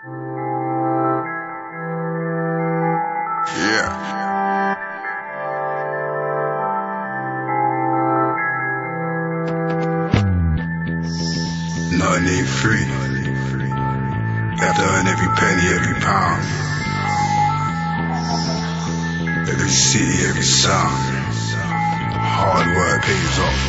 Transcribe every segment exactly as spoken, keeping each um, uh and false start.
Nothing ain't free. Have to earn every penny, every pound, every city, every sound. Hard work pays off.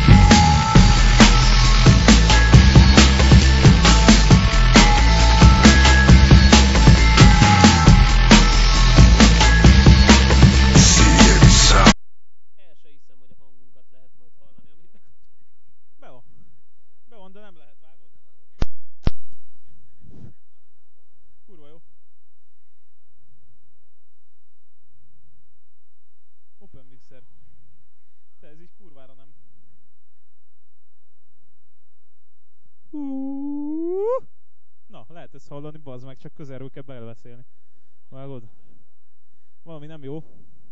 Na, lehet ezt hallani, bazd meg, csak közelről kell belebeszélni. Vágod? Valami nem jó.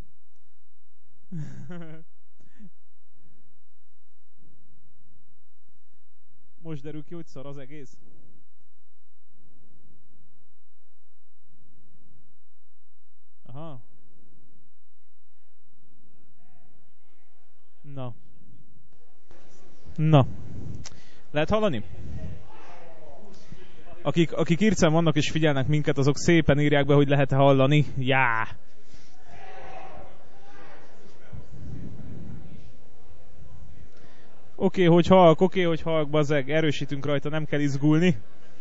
Most derül ki, hogy szar az egész. Aha. Na. Na. Lehet hallani? Akik, akik írcán vannak és figyelnek minket, azok szépen írják be, hogy lehet-e hallani. Já! Oké, okay, hogy halk, oké, okay, hogy halk, bazeg, erősítünk rajta, nem kell izgulni.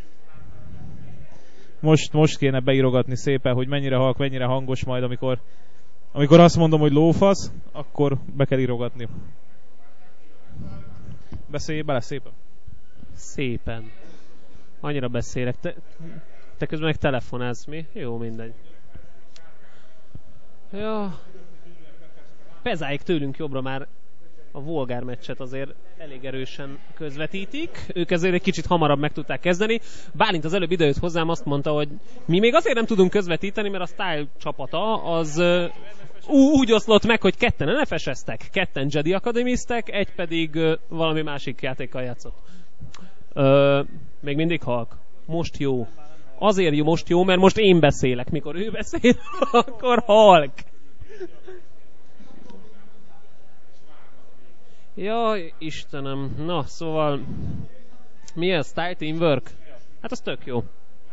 Most, most kéne beírogatni szépen, hogy mennyire halk, mennyire hangos, majd amikor, amikor azt mondom, hogy lófasz, akkor be kell írogatni. Beszélj bele szépen. Szépen. Annyira beszélek. Te, te közben meg telefonálsz, mi? Jó, mindegy. Ja. Pezáig tőlünk jobbra már a Volgár meccset azért elég erősen közvetítik. Ők ezért egy kicsit hamarabb meg tudták kezdeni. Bálint az előbb idejött hozzám, azt mondta, hogy mi még azért nem tudunk közvetíteni, mert a Style csapata az uh, úgy oszlott meg, hogy ketten en ef es-eztek, ketten Jedi akadémiztek, egy pedig uh, valami másik játékkal játszott. Uh, még mindig halk. Most jó. Azért jó, most jó, mert most én beszélek. Mikor ő beszél, akkor halk. Jaj, Istenem. Na, szóval mi ez? Style Teamwork? Hát az tök jó.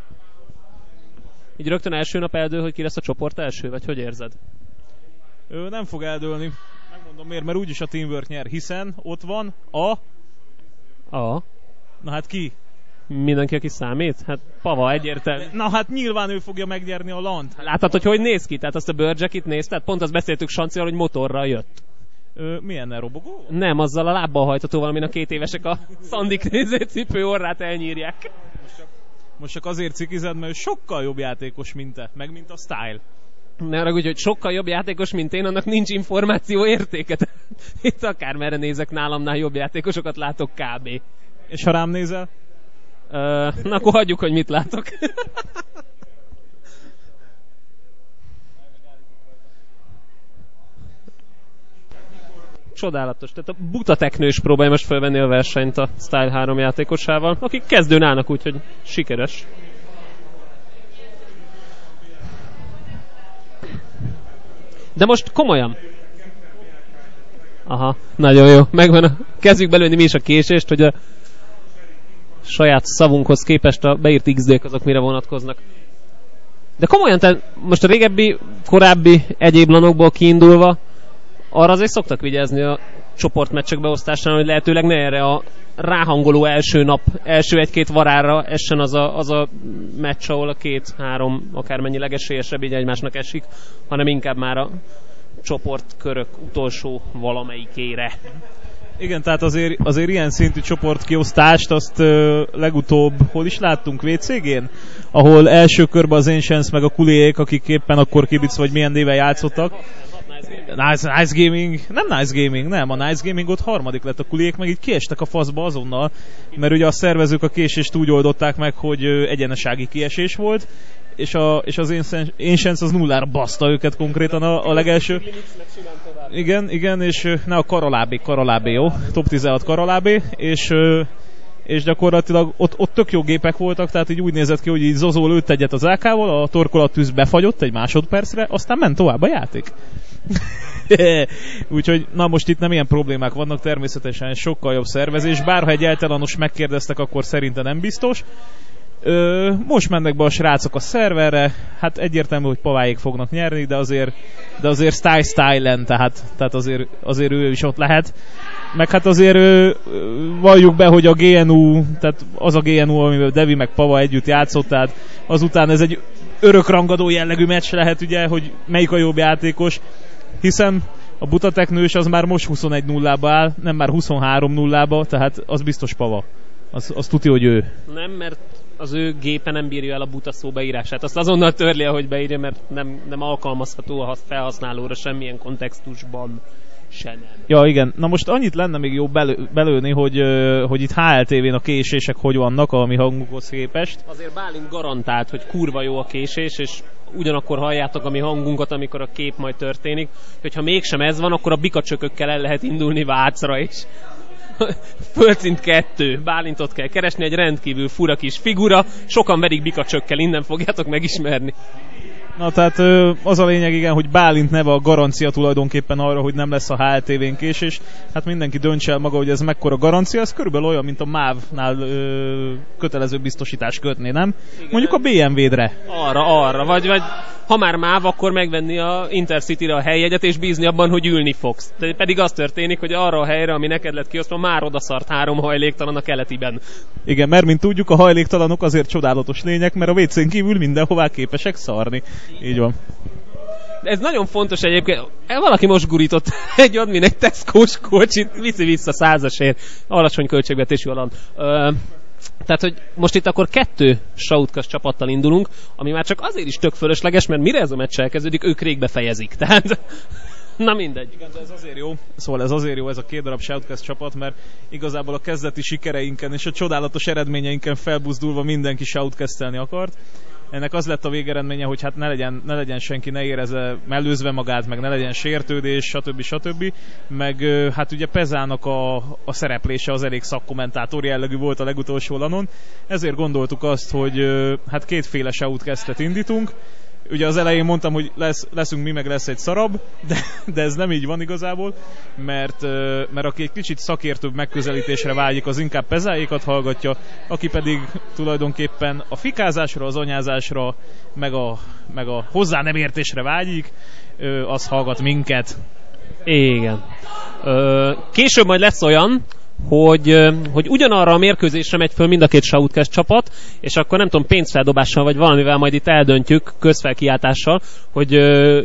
Így rögtön első nap eldől, hogy ki lesz a csoport első, vagy hogy érzed? Ő nem fog eldőlni. Megmondom miért, mert úgyis a Teamwork nyer, hiszen ott van a... A? Na hát ki? Mindenki, aki számít? Hát Pava, egyértelmű. Na hát nyilván ő fogja megnyerni a lant. Látod, hogy hogy néz ki? Tehát azt a Burjackit nézted? Pont azt beszéltük Sancival, hogy motorral jött. Ö, milyennel, robogó? Nem, azzal a lábbal hajtatóval, amin a két évesek a Szandik nézőcipő orrát elnyírják. Most csak, most csak azért cikized, mert ő sokkal jobb játékos, mint te, meg mint a Style. Ne arra úgy, hogy sokkal jobb játékos, mint én, annak nincs információ értéke. Itt akármerre nézek, nálamnál jobb játékosokat látok kb. És ha rám nézel? Ö, na akkor hagyjuk, hogy mit látok. Csodálatos. Tehát a buta teknős próbálja most felvenni a versenyt a Style három játékosával, akik kezdőn állnak, úgyhogy sikeres. De most komolyan. Aha, nagyon jó. Megvan a... Kezdjük belőni mi is a késést, hogy a saját szavunkhoz képest a beírt iksz dé-k azok mire vonatkoznak. De komolyan, te most a régebbi, korábbi egyéb lanokból kiindulva arra azért szoktak vigyázni a csoportmeccsek beosztásán, hogy lehetőleg ne erre a ráhangoló első nap, első egy-két varára essen az a, az a meccs, ahol a két-három akármennyi legesélyesebb így egymásnak esik, hanem inkább már a csoportkörök utolsó valamelyikére. Igen, tehát azért, azért ilyen szintű csoportkiosztást azt ö, legutóbb, hol is láttunk, vé cé gén? Ahol első körben az Ancients meg a Kuliék, akik éppen akkor kibic vagy milyen néven játszottak. Nice, nice Gaming, nem Nice Gaming, nem, a Nice Gaming ott harmadik lett, a Kuliék meg így kiestek a faszba azonnal, mert ugye a szervezők a késést úgy oldották meg, hogy egyenesági kiesés volt, és, a, és az Ancients az nullára baszta őket konkrétan a, a legelső. Igen, igen, és ne a Karalábé, Karalábé, jó? Top tizenhat Karalábé, és, és gyakorlatilag ott, ott tök jó gépek voltak, tehát így úgy nézett ki, hogy így Zozó lőtt egyet az á ká-val, a torkolattűz befagyott egy másodpercre, aztán ment tovább a játék. Úgyhogy, na most itt nem ilyen problémák vannak, természetesen sokkal jobb szervezés, bárha egy eltelanos megkérdeztek, akkor szerintem nem biztos. Ö, most mennek be a srácok a szerverre, hát egyértelmű, hogy Paváék fognak nyerni, de azért, de azért Style Stylen, tehát, tehát azért, azért ő is ott lehet. Meg hát azért ö, valljuk be, hogy a gé en u, tehát az a gé en u, amivel Devi meg Pava együtt játszott, tehát azután ez egy örökrangadó jellegű meccs lehet, ugye, hogy melyik a jobb játékos, hiszen a buta teknős az már most huszonegy nullába áll, nem már huszonhárom nullába, tehát az biztos Pava. Az, az tudja, hogy ő. Nem, mert az ő gépe nem bírja el a buta szó beírását. Azt azonnal törli, ahogy beírja, mert nem, nem alkalmazható a felhasználóra semmilyen kontextusban se nem. Ja, igen. Na most annyit lenne még jó belő, belőni, hogy, hogy itt há el té vén a késések hogy vannak a mi hangukhoz képest. Azért Bálint garantált, hogy kurva jó a késés, és ugyanakkor halljátok a mi hangunkat, amikor a kép majd történik, hogyha mégsem ez van, akkor a bikacsökökkel el lehet indulni Vácra is. Földszint kettő. Bálintot kell keresni, egy rendkívül fura kis figura, sokan verik bikacsökkel, innen fogjátok megismerni. Na tehát az a lényeg, igen, hogy Bálint neve a garancia tulajdonképpen arra, hogy nem lesz a há el té vén késés. Hát mindenki döntse el maga, hogy ez mekkora garancia, ez körülbelül olyan, mint a mávnál ö, kötelező biztosítás kötni, nem? Igen. Mondjuk a bé em vé-re. Arra, arra, vagy, vagy ha már máv, akkor megvenni a Intercity-re a helyjegyet, és bízni abban, hogy ülni fogsz. De pedig az történik, hogy arra a helyre, ami neked lett kiosztva, már odaszart három hajléktalan a keletiben. Igen, mert mint tudjuk, a hajléktalanok azért csodálatos lények, mert a vécén kívül mindenhová képesek szarni. Így van. Ez nagyon fontos egyébként. Valaki most gurított egy admin egy Tesco-s kocsit, viszi vissza százasért, alacsony költségvetésű alant. Ö, tehát, hogy most itt akkor kettő Shoutcast csapattal indulunk, ami már csak azért is tök fölösleges, mert mire ez a meccs elkezdődik, ők rég befejezik. Tehát, na mindegy. Igen, de ez azért jó. Szóval ez azért jó ez a két darab Shoutcast csapat, mert igazából a kezdeti sikereinken és a csodálatos eredményeinken felbuzdulva mindenki Shoutcastelni akart. Ennek az lett a végeredménye, hogy hát ne legyen, ne legyen senki, ne érezze mellőzve magát, meg ne legyen sértődés, stb. stb. Meg hát ugye Pezának a, a szereplése az elég szakkommentátor jellegű volt a legutolsó lanon, ezért gondoltuk azt, hogy hát kétféle Shoutcastet indítunk. Ugye az elején mondtam, hogy lesz, leszünk mi, meg lesz egy szarab, de, de ez nem így van igazából, mert, mert aki egy kicsit szakértőbb megközelítésre vágyik, az inkább Pezáékat hallgatja, aki pedig tulajdonképpen a fikázásra, az anyázásra, meg a, meg a hozzá nem értésre vágyik, az hallgat minket. Igen. Ö, később majd lesz olyan, hogy, hogy ugyanarra a mérkőzésre megy föl mind a két Shoutcast csapat, és akkor nem tudom, pénzfeldobással vagy valamivel majd itt eldöntjük, közfelkiáltással, hogy uh,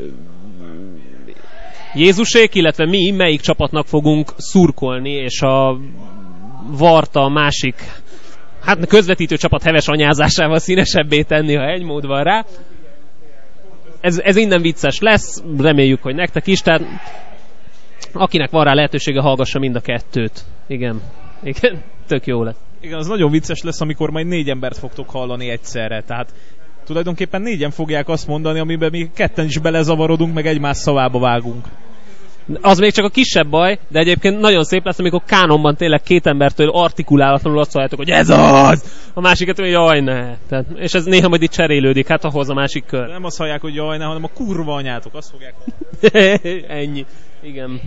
Jézusék, illetve mi melyik csapatnak fogunk szurkolni, és a Varta másik, hát közvetítő csapat heves anyázásával színesebbé tenni, ha egy mód van rá. Ez, ez innen vicces lesz, reméljük, hogy nektek is, tehát akinek van rá lehetősége, hallgassa mind a kettőt. Igen. Igen, tök jó lesz. Igen, az nagyon vicces lesz, amikor majd négy embert fogtok hallani egyszerre. Tehát tulajdonképpen négyen fogják azt mondani, amiben mi ketten is belezavarodunk, meg egymás szavába vágunk. Az még csak a kisebb baj, de egyébként nagyon szép lesz, amikor kánonban tényleg két embertől artikulálatlanul azt szóljátok, hogy ez az! A másikat, hogy jaj, ne. Tehát, és ez néha majd itt cserélődik, hát ahhoz a másik kör. De nem azt hallják, hogy jaj, ne, hanem a kurva anyátok, azt fogják Ennyi. Igen.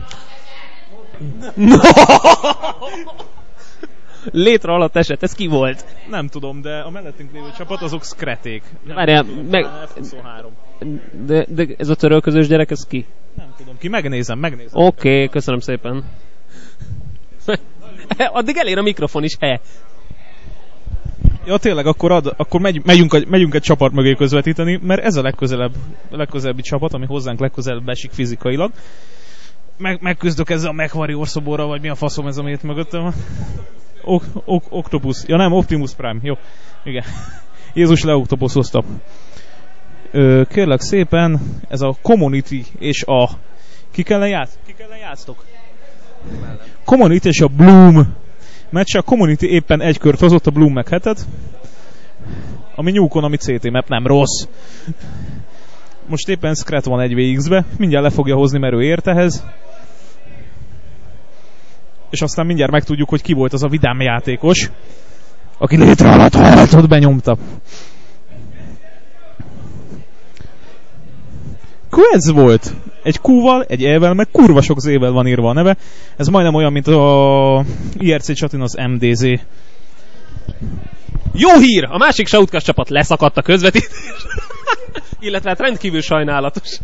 Létre alatt esett, ez ki volt? Nem tudom, de a mellettünk lévő csapat azok Skreték. Várjál, meg... De, de ez a törölközős gyerek, ez ki? Nem tudom ki, megnézem, megnézem. Oké, okay, köszönöm szépen. Addig elér a mikrofon is, he. Ja, tényleg, akkor, ad, akkor megy, megyünk, megyünk egy csapat mögé közvetíteni, mert ez a legközelebb, legközelebbi csapat, ami hozzánk legközelebb esik fizikailag. Meg, megküzdök ezzel a MechWarrior szoborral, vagy mi a faszom ez, amit mögöttem van. Ok, ok, Octopus. Ja nem, Optimus Prime. Jó. Igen. Jézus leoctopuszozta. Kérlek szépen, ez a Community és a... Ki kellene játsz? Ki kellene játsztok? Community és a Bloom. Mert a Community éppen egy kört hozott, a Bloom meg hetet. Ami nyúkon, ami cé té map, nem rossz. Most éppen Scrat van egy vé iksz-be. Mindjárt le fogja hozni, mert ő ért ehhez. és aztán mindjárt megtudjuk, hogy ki volt az a vidám játékos, aki létre alatt halatot benyomta. Quez volt. Egy Q-val, egy E-vel, meg kurva sok Z-vel van írva a neve. Ez majdnem olyan, mint a I R C csatin az M D Z. Jó hír! A másik Shoutcast csapat leszakadt a közvetítés. Illetve hát rendkívül sajnálatos.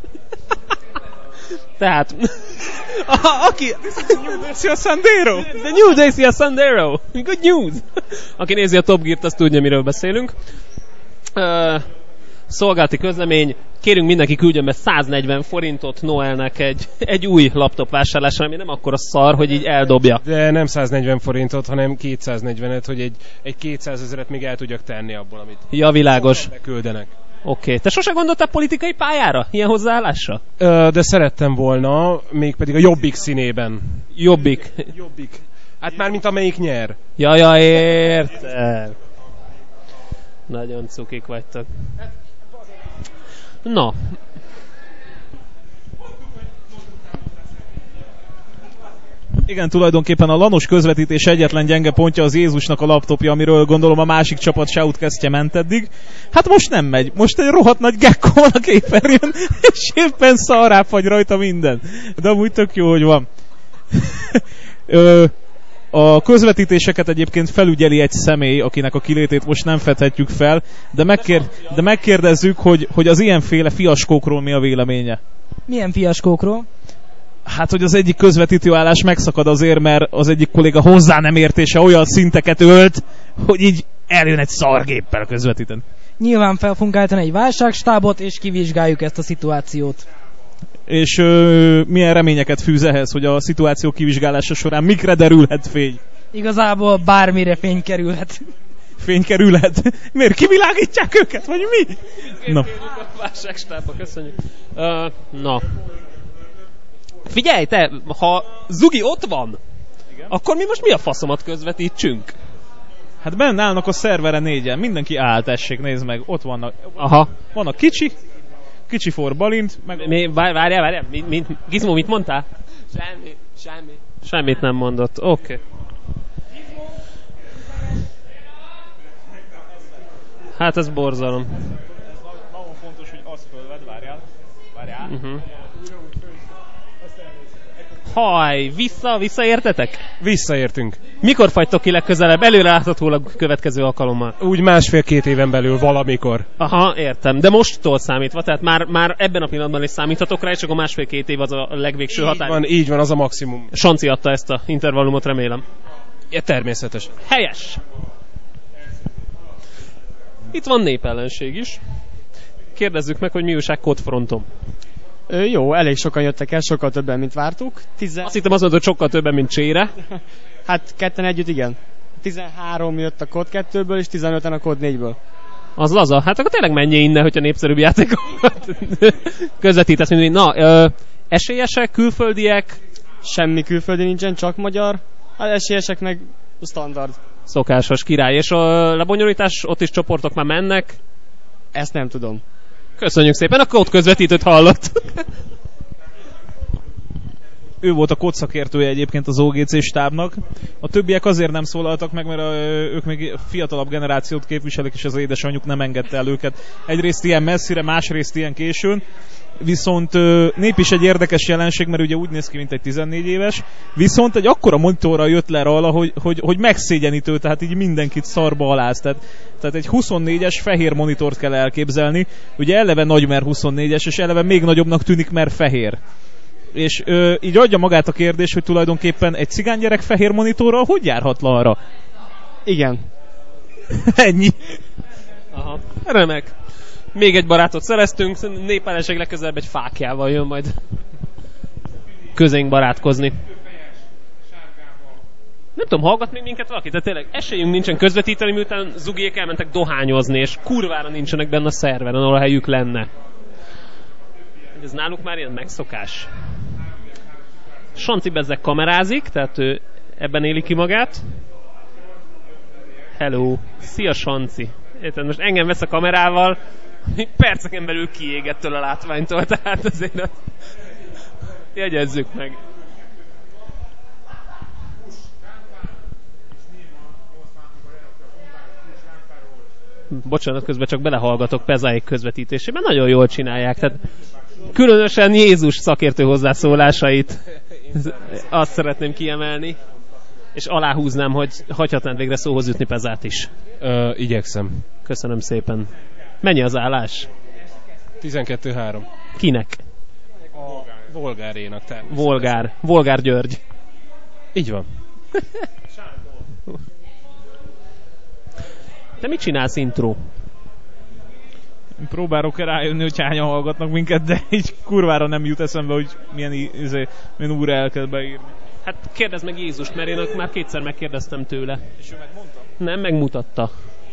Tehát... A, aki... New Dacia Sandero! The New Dacia Sandero! Good news! Aki nézi a Top Gear-t, az tudja, miről beszélünk. Uh, szolgálati közlemény. Kérünk, mindenki küldjön be száznegyven forintot Noelnek egy, egy új laptop vásárlásra, ami nem akkora szar, hogy így eldobja. De nem száznegyven forintot, hanem kétszáznegyvenet, hogy egy, egy kétszázezret még el tudjak tenni abból, amit ja, világos. beküldenek. Oké. Okay. Te sose gondoltál politikai pályára? Ilyen hozzáállásra? Ö, de szerettem volna, mégpedig a Jobbik színében. Jobbik. Jobbik. Hát már mint amelyik nyer. Ja, ja, értem. Nagyon cukik vagytok. Na. Igen, tulajdonképpen a lanos közvetítés egyetlen gyenge pontja az Jézusnak a laptopja, amiről gondolom a másik csapat Shoutcastje ment eddig. Hát most nem megy. Most egy rohadt nagy gekko van a képernyőn, és éppen szarráfagy rajta minden. De amúgy tök jó, hogy van. Ö, a közvetítéseket egyébként felügyeli egy személy, akinek a kilétét most nem fedhetjük fel, de, megkér, de megkérdezzük, hogy, hogy az ilyenféle fiaskókról mi a véleménye. Milyen fiaskókról? Hát, hogy az egyik közvetítőállás megszakad azért, mert az egyik kolléga hozzá nem értése olyan szinteket ölt, hogy így eljön egy szargéppel közvetíteni. Nyilván fel fogunk állítani egy válságstábot, és kivizsgáljuk ezt a szituációt. És ö, milyen reményeket fűz ehhez, hogy a szituáció kivizsgálása során mikre derülhet fény? Igazából bármire fény kerülhet. Fény kerülhet? Miért kivilágítják őket, vagy mi? Na. Válságstába, köszönjük. Uh, na. Figyelj, te, ha Zugi ott van, igen, akkor mi most mi a faszomat közvetítsünk? Hát benne állnak a szervere négyen, mindenki áll, tessék, nézd meg, ott vannak. Aha. Vannak kicsi, kicsi for Balint, meg... Mi, várjál, várjál, mi, mi, Gizmo, mit mondtál? Semmi, semmi. Semmit nem mondott, oké. Okay. Hát ez borzalom. Ez nagyon fontos, hogy azt fölved, várjál. Várjál. Uh-huh. Haj, vissza, visszaértetek? Visszaértünk. Mikor fagytok ki legközelebb? Előreláthatólag következő alkalommal. Úgy másfél-két éven belül valamikor. Aha, értem. De mosttól számítva, tehát már, már ebben a pillanatban is számíthatok rá, és akkor másfél-két év az a legvégső határ. Így van, így van, az a maximum. Sanci adta ezt a intervallumot, remélem. Ja, természetes. Helyes! Itt van népellenség is. Kérdezzük meg, hogy mi újság Codefronton. Ö, jó, elég sokan jöttek el, sokkal többen, mint vártuk. Tizen... Azt hittem azt mondod, hogy sokkal többen, mint Csére. Hát ketten együtt, igen. tizenhárom jött a Code kettőből, és tizenöten a Code négyből. Az laza. Hát akkor tényleg menjél innen, hogyha népszerűbb játékokat közvetítesz, mint na, ö, esélyesek, külföldiek? Semmi külföldi nincsen, csak magyar. Hát esélyesek meg standard. Szokásos király. És a lebonyolítás, ott is csoportok már mennek? Ezt nem tudom. Köszönjük szépen, a Code közvetítőt hallott. Ő volt a kód szakértője egyébként az o gé cé stábnak. A többiek azért nem szólaltak meg, mert a, ők még fiatalabb generációt képviselik, és az édesanyjuk nem engedte el őket. Egyrészt ilyen messzire, másrészt ilyen későn. Viszont nép is egy érdekes jelenség, mert ugye úgy néz ki, mint egy tizennégy éves. Viszont egy akkora monitorra jött le róla, hogy, hogy, hogy megszégyenítő, tehát így mindenkit szarba aláz. Tehát, tehát egy huszonnégyes fehér monitort kell elképzelni. Ugye eleve nagy, mert huszonnégyes, és eleve még nagyobbnak tűnik, mert fehér. És ö, így adja magát a kérdés, hogy tulajdonképpen egy cigánygyerek fehér monitorral hogy járhat le arra? Igen. Ennyi. Aha, remek. Még egy barátot szereztünk, népellenség legközelebb egy fákjával jön majd közénk barátkozni. Nem tudom, hallgat még minket valaki, de tényleg esélyünk nincsen közvetíteni, miután Zugiék elmentek dohányozni, és kurvára nincsenek benne a szerveren, ahol a helyük lenne. Ez náluk már ilyen megszokás. Sanci bezzeg kamerázik, tehát ő ebben éli ki magát. Hello. Szia, Sanci. Érted, most engem vesz a kamerával, perceken belül kiégettől a látványtól, tehát azért azt jegyezzük meg. bocsánat, közben csak belehallgatok Pezáék közvetítésében, nagyon jól csinálják. Tehát különösen Jézus szakértő hozzászólásait azt szeretném kiemelni, és aláhúznám, hogy hagyhatnád végre szóhoz jutni Pezát is. Ö, igyekszem. Köszönöm szépen. Mennyi az állás? tizenkettő három. Kinek? A Volgárénak természetesen. Volgár. Volgár György. Így van. De mit csinálsz, intro? Próbálok rájönni, hogy hányan hallgatnak minket, de így kurvára nem jut eszembe, hogy milyen, izé, milyen úr el kell beírni. Hát kérdezd meg Jézust, mert én már kétszer megkérdeztem tőle. És ő megmondta? Nem, megmutatta.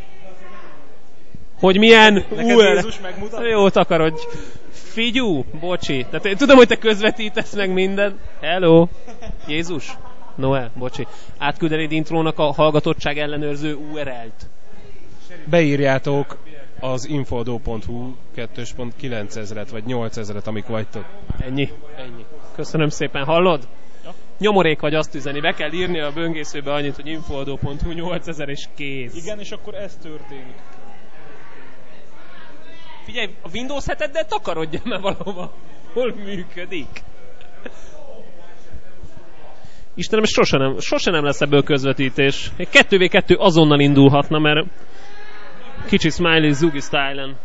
Hogy milyen... Neked Jézus megmutatta? Jó, takarodj. Figyú, bocsi. Tehát én tudom, hogy te közvetítesz meg minden. Hello. Jézus. Noel, bocsi. Átküldenéd intrónak a hallgatottság ellenőrző u er el-t. Beírjátok az infodó pont hu kettő pont kilencezret vagy nyolcezret, amik vagytok. Ennyi. Ennyi. Köszönöm szépen. Hallod? Ja. Nyomorék vagy azt üzeni. Be kell írni a böngészőbe annyit, hogy infodó pont hu nyolcezer és kész. Igen, és akkor ez történik. Figyelj, a Windows heteddel takarodjál már valahova. Hol működik? Istenem, sose nem, sose nem lesz ebből közvetítés. Egy kettő vé kettő azonnal indulhatna, mert kicsi Smiley Zugi style-en.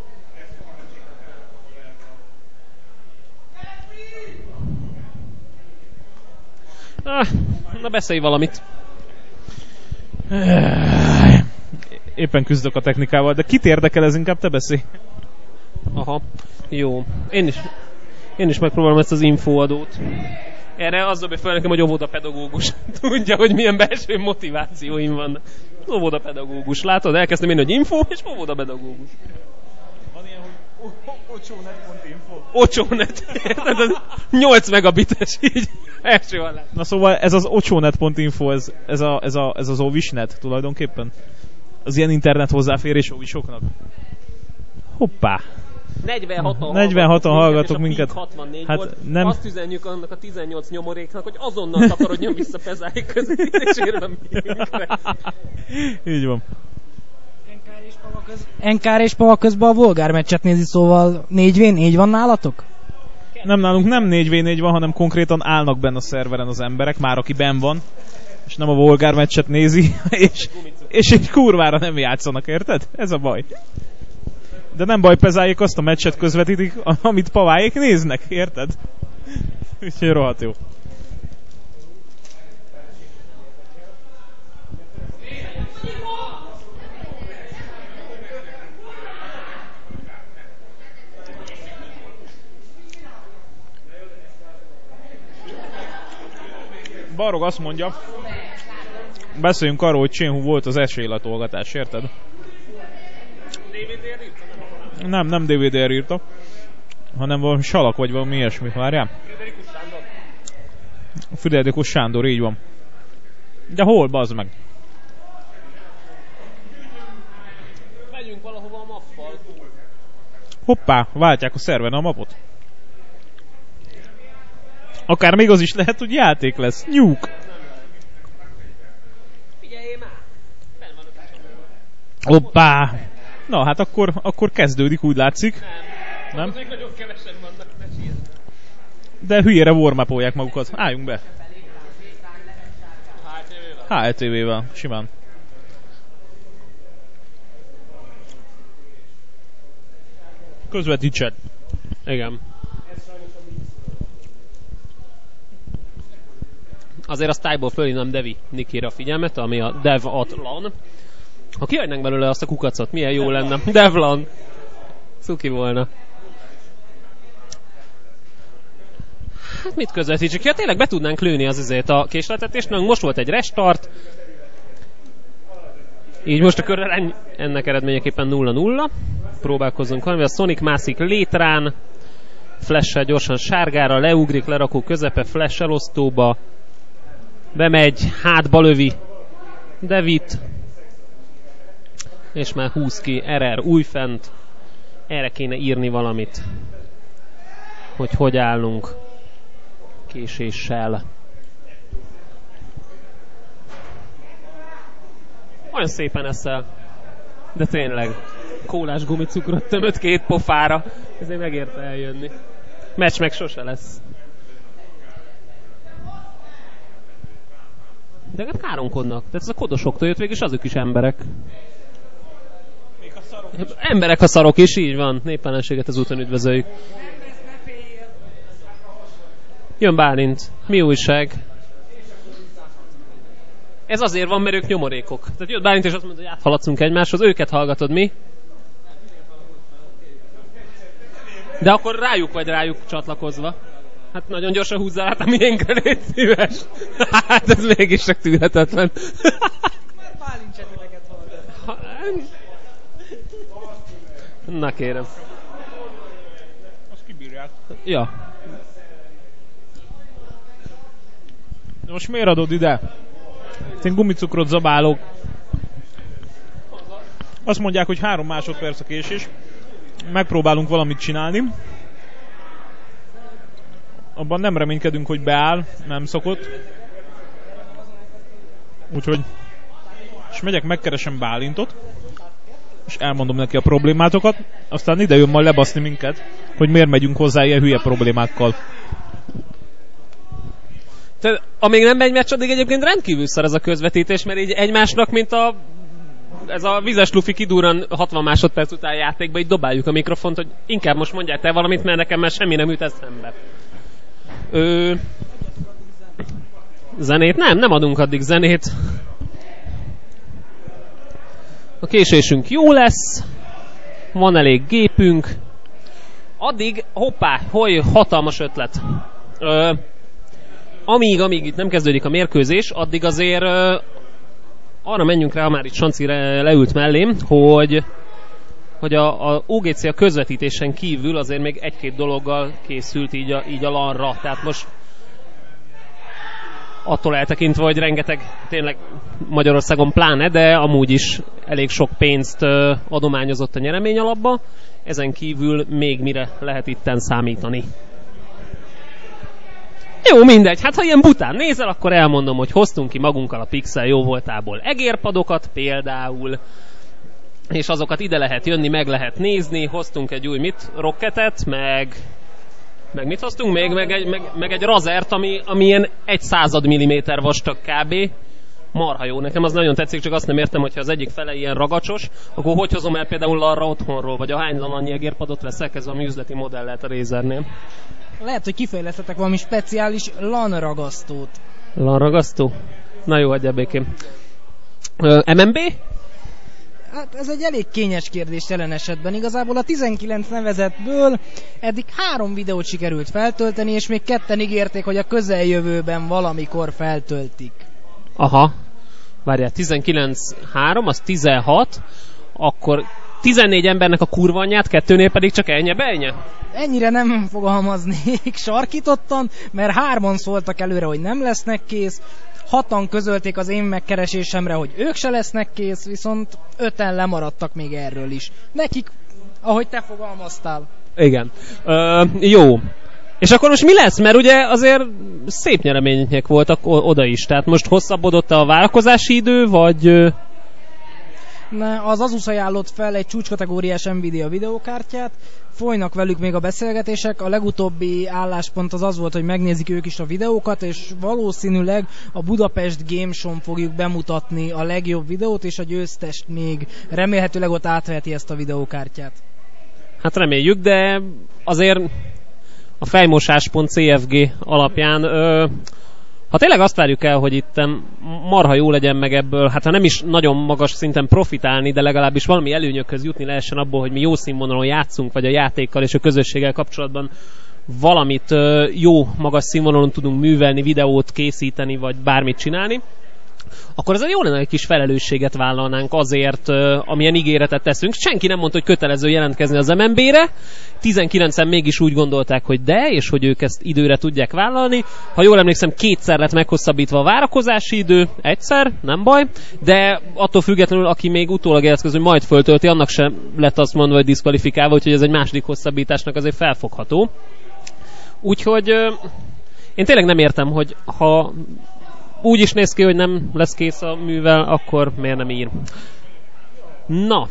Ah, na beszélj valamit. Éppen küzdök a technikával, de kit érdekel ez, inkább te beszélj. Aha, jó. Én is, én is megpróbálom ezt az infóadót. Erre az dobja fel nekem, hogy óvodapedagógus. Tudja, hogy milyen belső motivációim vannak. Óvodapedagógus. Látod, elkezdtem én, hogy info, és óvodapedagógus. Van ilyen, hogy ocsónet pont info. Ocsónet. nyolc megabites így. Első alá. Na szóval ez az ocsónet pont info, ez, ez, a, ez, a, ez az ovisnet tulajdonképpen. Az ilyen internet hozzáférés ovisoknak. Hoppá. negyvenhatan negyvenhatan hallgatok minket. Hát volt. nem... Azt üzenjük annak a tizennyolc nyomoréknak, hogy azonnal takarodjon vissza Pezáék közvetítésére a miénkre. Így van. en ká er és Pava közben a Volgár meccset nézi, szóval négy vé négy van nálatok? Nem, nálunk nem négy vé négy van, hanem konkrétan állnak benne a szerveren az emberek, már aki benn van, és nem a Volgár meccset nézi, és, és egy kurvára nem játszanak, érted? Ez a baj. De nem baj, Pezáék azt a meccset közvetítik, amit Paváék néznek, érted? Úgyhogy rohadt jó. Barog azt mondja, beszéljünk arról, hogy Csénhú volt az esélylatolgatás, érted? dé vé dé-re írta? Nem, nem dé vé dé-re írta, hanem valami salak vagy valami ilyesmi, várjál. Friderikus Sándor. Friderikus Sándor, így van. De hol, bazd meg? Megyünk valahova a mappal. Hoppá, váltják a szerven a mapot. Akár még az is lehet, hogy játék lesz. Nyúk! Figyeljél már! Benn van a csomóban. Hoppá! Na, hát akkor, akkor kezdődik, úgy látszik. Nem. Nem? Azok nagyon kevesen vannak, ne sírj. De hülyére warmapolják magukat. Álljunk be. há el té vé-vel? há el té vé-vel, simán. Közvetítsed. Igen. Azért a Style-ból fölhívnám Devi Nikére a figyelmet, ami a Devatlan. Ha kihagynánk belőle azt a kukacot, milyen jó lenne. Devlan. Cuki volna. Hát mit közvetítsük? Ja, tényleg be tudnánk lőni az izét a késletetést, mert most volt egy restart. Így most a körrel ennek eredményeképpen nulla nulla. Próbálkozzunk valami. A Sonic mászik létrán. Flash-sel gyorsan sárgára, leugrik, lerakó közepe, flash elosztóba. Bemegy, hátba lövi Devit. És már húz ki er er újfent. Erre kéne írni valamit. Hogy hogy állunk késéssel. Olyan szépen eszel. De tényleg. Kólás gumicukrot tömött két pofára. Ezért megérte eljönni. Meccs meg sose lesz. De hát káromkodnak. Tehát ez a kodosoktól jött végül, és azok is emberek. Még a szarok is. Emberek a szarok is, így van. Népellenséget az úton üdvözöljük. Jön Bálint. Mi újság? Ez azért van, mert ők nyomorékok. Tehát jött Bálint és azt mondta, hogy áthaladszunk egymáshoz, őket hallgatod, mi? De akkor rájuk vagy rájuk csatlakozva. Hát nagyon gyorsan húzzál át a miénkre, légy szíves. Hát ez mégis csak tűrhetetlen. Bálint se titeket hallgat. Na kérem. Azt kibírják. Ja. De most miért adod ide? Én gumicukrot zabálok. Azt mondják, hogy három másodperc a késés. Megpróbálunk valamit csinálni. Abban nem reménykedünk, hogy beáll, nem szokott. Úgyhogy... És megyek, megkeresem Bálintot. És elmondom neki a problémátokat. Aztán ide jön majd lebaszni minket, hogy miért megyünk hozzá ilyen hülye problémákkal. Tehát amíg nem megy meccs, addig egyébként rendkívül szar ez a közvetítés, mert így egymásnak, mint a ez a vizes lufi kidurran hatvan másodperc után játékba, így dobáljuk a mikrofont, hogy inkább most mondják te valamit, mert nekem már semmi nem üt eszembe. Ö... Zenét? Nem, nem adunk addig zenét. A késésünk jó lesz, van elég gépünk. Addig, hoppá, hogy hatalmas ötlet. Ö... Amíg, amíg itt nem kezdődik a mérkőzés, addig azért ö, arra menjünk rá, ha már itt Sanci leült mellém, hogy, hogy a, a o gé cé a közvetítésen kívül azért még egy-két dologgal készült így a, így a lanra. Tehát most attól eltekintve, hogy rengeteg, tényleg Magyarországon pláne, de amúgy is elég sok pénzt ö, adományozott a nyereményalapba. Ezen kívül még mire lehet itten számítani. Jó, mindegy. Hát ha ilyen bután nézel, akkor elmondom, hogy hoztunk ki magunkkal a Pixel jó voltából egérpadokat például, és azokat ide lehet jönni, meg lehet nézni. Hoztunk egy új mit? Rocketet, meg... Meg mit hoztunk? Még meg egy, meg, meg egy razert, ami, ami ilyen egy század milliméter vastag kb. Marha jó. Nekem az nagyon tetszik, csak azt nem értem, hogyha az egyik fele ilyen ragacsos, akkor hogy hozom el például arra otthonról, vagy a hánylan annyi egérpadot veszek, ez ami üzleti modell lehet a Razernél. Lehet, hogy kifejlesztetek valami speciális LAN ragasztót. LAN ragasztó? Na jó, hagyjál békén. Ö, em em bé? Hát ez egy elég kényes kérdés jelen esetben. Igazából a tizenkilenc nevezetből eddig három videót sikerült feltölteni, és még ketten ígérték, hogy a közeljövőben valamikor feltöltik. Aha. Várjál, tizenkilenc három, az tizenhat, akkor tizennégy embernek a kurva anyját, kettőnél pedig csak ennyi bejnye? Ennyire nem fogalmaznék sarkítottan, mert hárman szóltak előre, hogy nem lesznek kész, hatan közölték az én megkeresésemre, hogy ők se lesznek kész, viszont öten lemaradtak még erről is. Nekik, ahogy te fogalmaztál. Igen. Ö, jó. És akkor most mi lesz? Mert ugye azért szép nyeremények voltak oda is. Tehát most hosszabbodott a várakozási idő, vagy... Az Asus ajánlott fel egy csúcskategóriás Nvidia videókártyát, folynak velük még a beszélgetések, a legutóbbi álláspont az az volt, hogy megnézik ők is a videókat, és valószínűleg a Budapest Game Show-n fogjuk bemutatni a legjobb videót, és a győztest még remélhetőleg ott átveheti ezt a videókártyát. Hát reméljük, de azért a fejmosás pont cé ef gé alapján... Ö, ha tényleg azt várjuk el, hogy itt marha jó legyen meg ebből, hát ha nem is nagyon magas szinten profitálni, de legalábbis valami előnyökhöz jutni lehessen abból, hogy mi jó színvonalon játszunk, vagy a játékkal és a közösséggel kapcsolatban valamit jó magas színvonalon tudunk művelni, videót készíteni, vagy bármit csinálni, akkor azért jó lenne, egy kis felelősséget vállalnánk azért, amilyen ígéretet teszünk. Senki nem mondta, hogy kötelező jelentkezni az em em bé-re. tizenkilencen mégis úgy gondolták, hogy de, és hogy ők ezt időre tudják vállalni. Ha jól emlékszem, kétszer lett meghosszabbítva a várakozási idő, egyszer, nem baj, de attól függetlenül, aki még utólag jelentkezik, hogy majd föltölti, annak sem lett azt mondva, hogy diszkvalifikálva, úgyhogy ez egy második hosszabbításnak azért felfogható. Úgyhogy én tényleg nem értem, hogy ha úgy is néz ki, hogy nem lesz kész a művel, akkor miért nem ír? Na.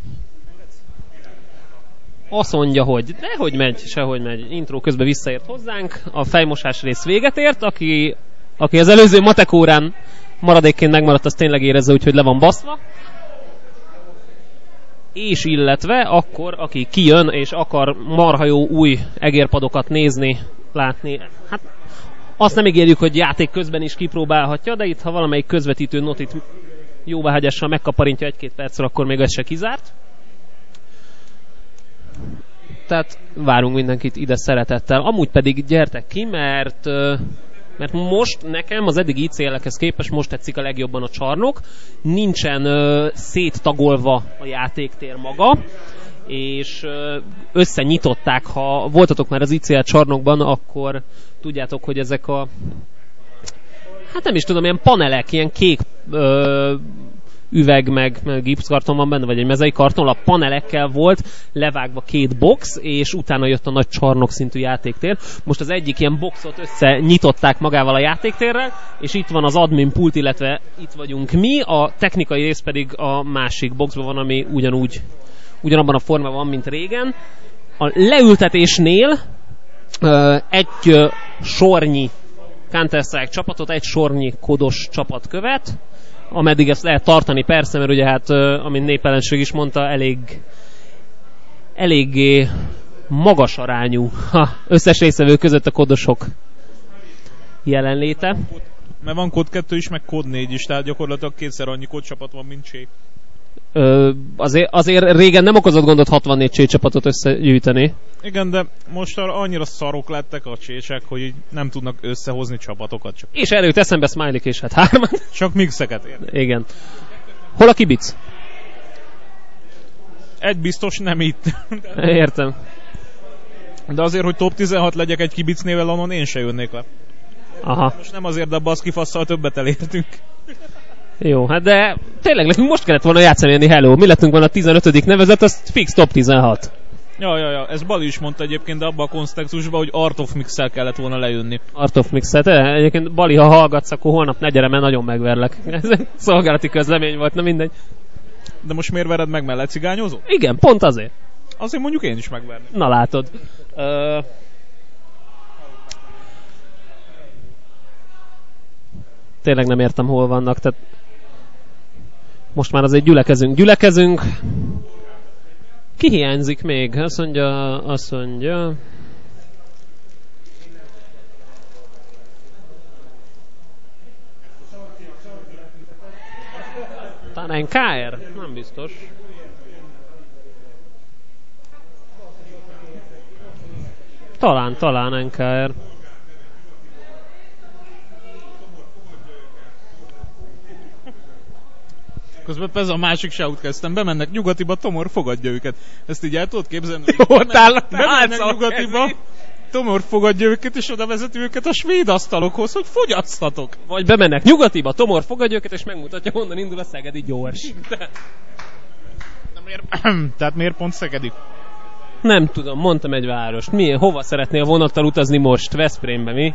Azt mondja, hogy dehogy megy, sehogy megy. Intro közben visszaért hozzánk. A fejmosás rész véget ért. Aki, aki az előző matek órán maradékként megmaradt, az tényleg érezze, úgyhogy le van baszva. És illetve akkor, aki kijön és akar marha jó új egérpadokat nézni, látni, hát azt nem ígérjük, hogy játék közben is kipróbálhatja, de itt ha valamelyik közvetítő notit jóváhagyással megkaparintja egy-két perccel, akkor még ez se kizárt. Tehát várunk mindenkit ide szeretettel. Amúgy pedig gyertek ki, mert, mert most nekem az eddig í cé el-ekhez képest most tetszik a legjobban a csarnok. Nincsen széttagolva a játéktér maga, és összenyitották. Ha voltatok már az í cé el csarnokban, akkor tudjátok, hogy ezek a hát nem is tudom, ilyen panelek, ilyen kék ö, üveg, meg, meg gipszkarton van benne, vagy egy mezei karton, a panelekkel volt levágva két box, és utána jött a nagy csarnok szintű játéktér. Most az egyik ilyen boxot összenyitották magával a játéktérrel, és itt van az admin pult, illetve itt vagyunk mi, a technikai rész pedig a másik boxban van, ami ugyanúgy, ugyanabban a formában van, mint régen. A leültetésnél ö, egy ö, sornyi Counter-Strike csapatot, egy sornyi kodos csapat követ, ameddig ezt lehet tartani persze, mert ugye hát, amint népellenség is mondta, elég eléggé magas arányú ha, összes részevő között a kodosok jelenléte. Mert van kód kettő is, meg kód négy is, tehát gyakorlatilag kétszer annyi kódcsapat van, mint Csé. Ö, azért, azért régen nem okozott gondot hatvannégy Csé csapatot összegyűjteni. Igen, de most annyira szarok lettek a csések, hogy így nem tudnak összehozni csapatokat. Csak. És erőt eszembe Smiley és hát hárman. Csak mixeket érde. Igen. Hol a kibic? Egy biztos nem itt. Értem. De azért, hogy top tizenhat legyek egy kibicnével, onnan én se jönnék le. Aha. Most nem azért, de a baszkifasszal többet elértünk. Jó, hát de tényleg nekünk most kellett volna játszani enni Hello. Mi lettünk volna a tizenötödik nevezet, az fix top tizenhat. Ja, ja, ja, ez Bali is mondta egyébként, de abban a kontextusban, hogy Art of Mix-el kellett volna lejönni. Art of Mix-et, egyébként Bali, ha hallgatsz, akkor holnap ne gyere, mert nagyon megverlek. Ez egy szolgálati közlemény volt, na mindegy. De most miért vered meg, mert lecigányozó? Igen, pont azért. Azért mondjuk én is megverni. Na látod. Ö... Tényleg nem értem, hol vannak, tehát most már azért gyülekezünk, gyülekezünk. Ki hiányzik még? Azt mondja, azt mondja... Talán en ká er? Nem biztos. Talán, talán en ká er. Közben ez a másik shout kezdtem, bemennek nyugatiba, Tomor fogadja őket. Ezt így el tudod képzelni? Ott áll a bemennek nyugatiba, Tomor fogadja őket, és oda vezeti őket a svéd asztalokhoz, hogy fogyasztatok. Vagy bemennek nyugatiba, Tomor fogadja őket, és megmutatja, honnan indul a szegedi gyors. De... De miért? Tehát miért pont Szegedi? Nem tudom, mondtam egy várost. Mi, hova szeretnél vonattal utazni most? Veszprémbe, mi?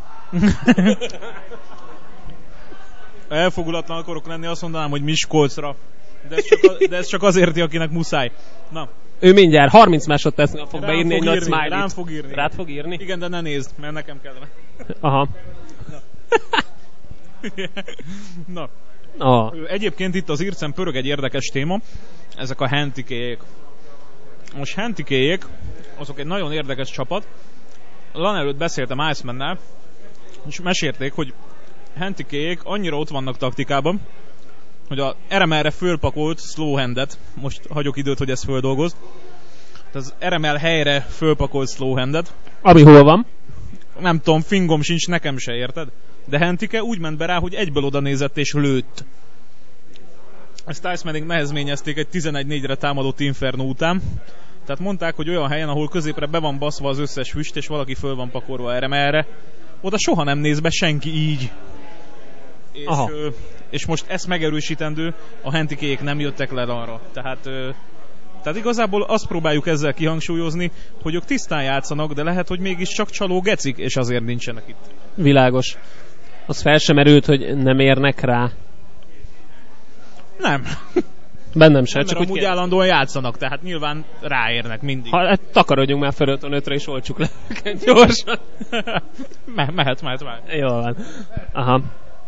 Elfogulatlan akarok lenni, azt mondanám, hogy Miskolcra. De ez csak, a, de ez csak azért, akinek muszáj. Na. Ő mindjárt harminc másodpercnél fog Rám beírni fog egy nagy írni, smiley-t. Rám fog írni. Rád fog írni? Igen, de ne nézd, mert nekem kellene. Aha. Na. Na. Egyébként itt az írcen pörög egy érdekes téma. Ezek a Hentikéjék. Most Hentikéjék, azok egy nagyon érdekes csapat. LAN előtt beszéltem Icemannel, és mesélték, hogy Hentikéjék annyira ott vannak taktikában, hogy a er em el-re fölpakolt slowhandet, most hagyok időt, hogy ezt földolgoz, az er em el helyre fölpakolt slowhandet. Ami hol van? Nem tudom, fingom sincs, nekem se, érted? De Hentike úgy ment be rá, hogy egyből oda nézett és lőtt. Ezt Icemanig nehezményezték egy tizenegy négyre támadott Inferno után. Tehát mondták, hogy olyan helyen, ahol középre be van baszva az összes füst, és valaki föl van pakolva er em el-re, oda soha nem néz be senki így. És, ö, és most ezt megerősítendő, a Hentikéjék nem jöttek le arra. Tehát, ö, tehát igazából azt próbáljuk ezzel kihangsúlyozni, hogy ők tisztán játszanak, de lehet, hogy mégiscsak csaló gecik, és azért nincsenek itt. Világos. Az fel sem erült, hogy nem érnek rá. Nem. Bennem se, Mert csak amúgy úgy kérdez. állandóan játszanak, tehát nyilván ráérnek mindig. Ha, hát takarodjunk már fel ötvenötre és olcsuk le őket gyorsan. Me- mehet, mehet, mehet. Jól van. Aha.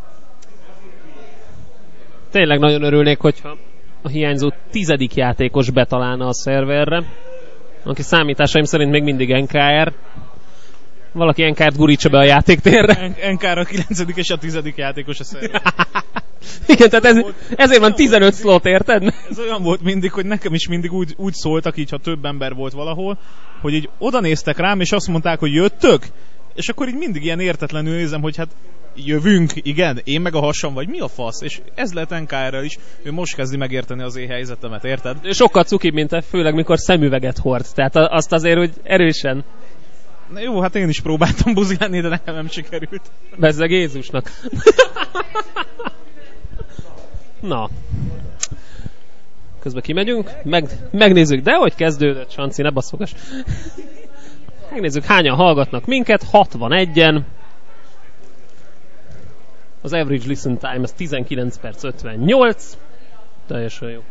Tényleg nagyon örülnék, hogyha a hiányzó tizedik játékos betalálna a szerverre, aki számításaim szerint még mindig en ká er. Valaki en ká ert gurítsa be a játéktérre. en ká-ra a kilencedik és a tizedik játékos a szerver. Igen, tehát ez, ezért van tizenöt slot, érted? Ez olyan volt mindig, hogy nekem is mindig úgy, úgy szóltak, így ha több ember volt valahol, hogy így oda néztek rám, és azt mondták, hogy jöttök? És akkor így mindig ilyen értetlenül nézem, hogy hát jövünk, igen, én meg a hasam, vagy mi a fasz? És ez lett en ká errel is, ő most kezdi megérteni az én helyzetemet, érted? Sokkal cukibb, mint te, főleg mikor szemüveget hord. Tehát azt azért, hogy erősen. Na jó, hát én is próbáltam buzi lenni, de nekem nem sikerült. Bezzeg Jézusnak. Na. Közben kimegyünk, meg, megnézzük, de hogy kezdődött, Sanci, ne basszogas. Megnézzük, hányan hallgatnak minket, hatvanegyen. Az average listen time az tizenkilenc perc ötvennyolc. Teljesen jó.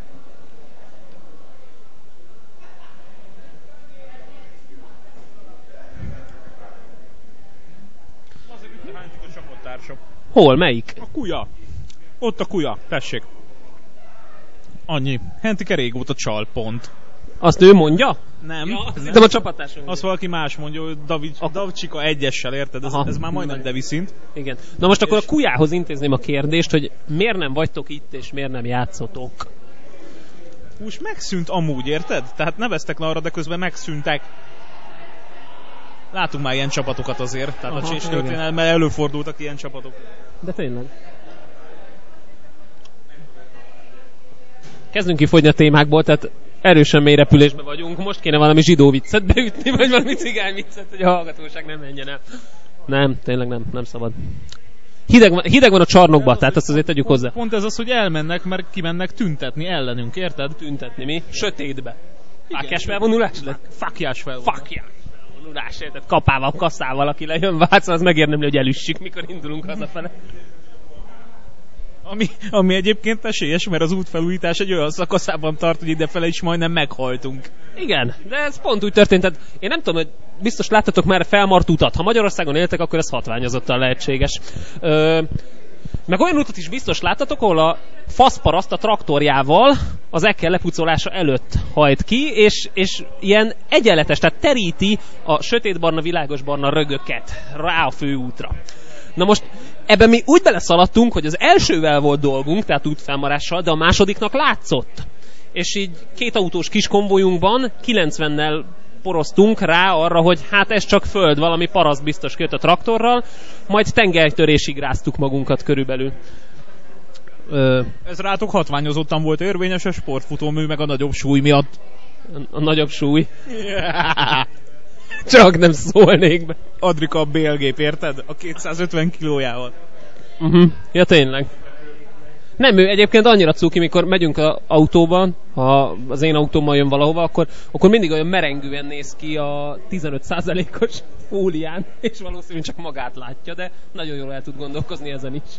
Hol? Melyik? A kuja. Ott a kuja, tessék. Annyi. Hentike régóta csal, pont. Azt ő mondja? Nem. Ja, azt nem. hittem a csapattársam. Azt valaki más mondja, hogy David, Davcsika egyessel, érted? Ez, ez már majdnem devi szint. Igen. Na most akkor a kujához intézném a kérdést, hogy miért nem vagytok itt, és miért nem játszotok? Hús megszűnt amúgy, érted? Tehát neveztek le arra, de közben megszűntek. Látunk már ilyen csapatokat azért, tehát Aha, a Csés történelme előfordultak ilyen csapatok. De tényleg. Kezdünk kifogyni a témákból, tehát erősen mély repülésben vagyunk. Most kéne valami zsidó viccet beütni, vagy valami cigány viccet, hogy a hallgatóság nem menjen el. Nem, tényleg nem, nem szabad. Hideg van, hideg van a csarnokba, tehát azt azért tegyük hozzá. Pont ez az, hogy elmennek, mert kimennek tüntetni ellenünk, érted? Tüntetni mi? Sötétbe. Fákjás felvonulás lett? Fákjás felvonulás. Fákjás felvonulás, érted? Kapával, kasszával, aki lejön Vácra, az megérdemli, hogy elüssük, mikor indulunk hazafele. Ami, ami egyébként esélyes, mert az útfelújítás egy olyan szakaszában tart, hogy idefele is majdnem meghaltunk. Igen, de ez pont úgy történt, tehát én nem tudom, hogy biztos láttatok már felmart utat. Ha Magyarországon éltek, akkor ez hatványozottan lehetséges. Ö, meg olyan utat is biztos láttatok, ahol a faszparaszt a traktorjával az ekkel lepucolása előtt hajt ki, és, és ilyen egyenletes, tehát teríti a sötétbarna, világosbarna rögöket rá a főútra. Na most ebben mi úgy beleszaladtunk, hogy az elsővel volt dolgunk, tehát útfelmarással, de a másodiknak látszott. És így két autós kis konvojunkban kilencvennel poroztunk rá arra, hogy hát ez csak föld, valami paraszt biztos kijött a traktorral, majd tengelytörésig ráztuk magunkat körülbelül. Ö, Ez rátok hatványozottan volt érvényes a sportfutómű, meg a nagyobb súly miatt. a, a nagyobb súly. Csak nem szólnék be. Adrika a bé el gép, érted? A kétszázötven kilójával. Uh-huh. Ja, tényleg. Nem, ő egyébként annyira cuki, mikor megyünk az autóban, ha az én autómmal jön valahova, akkor, akkor mindig olyan merengően néz ki a tizenöt százalékos fólián, és valószínűleg csak magát látja, de nagyon jól el tud gondolkozni ezen is.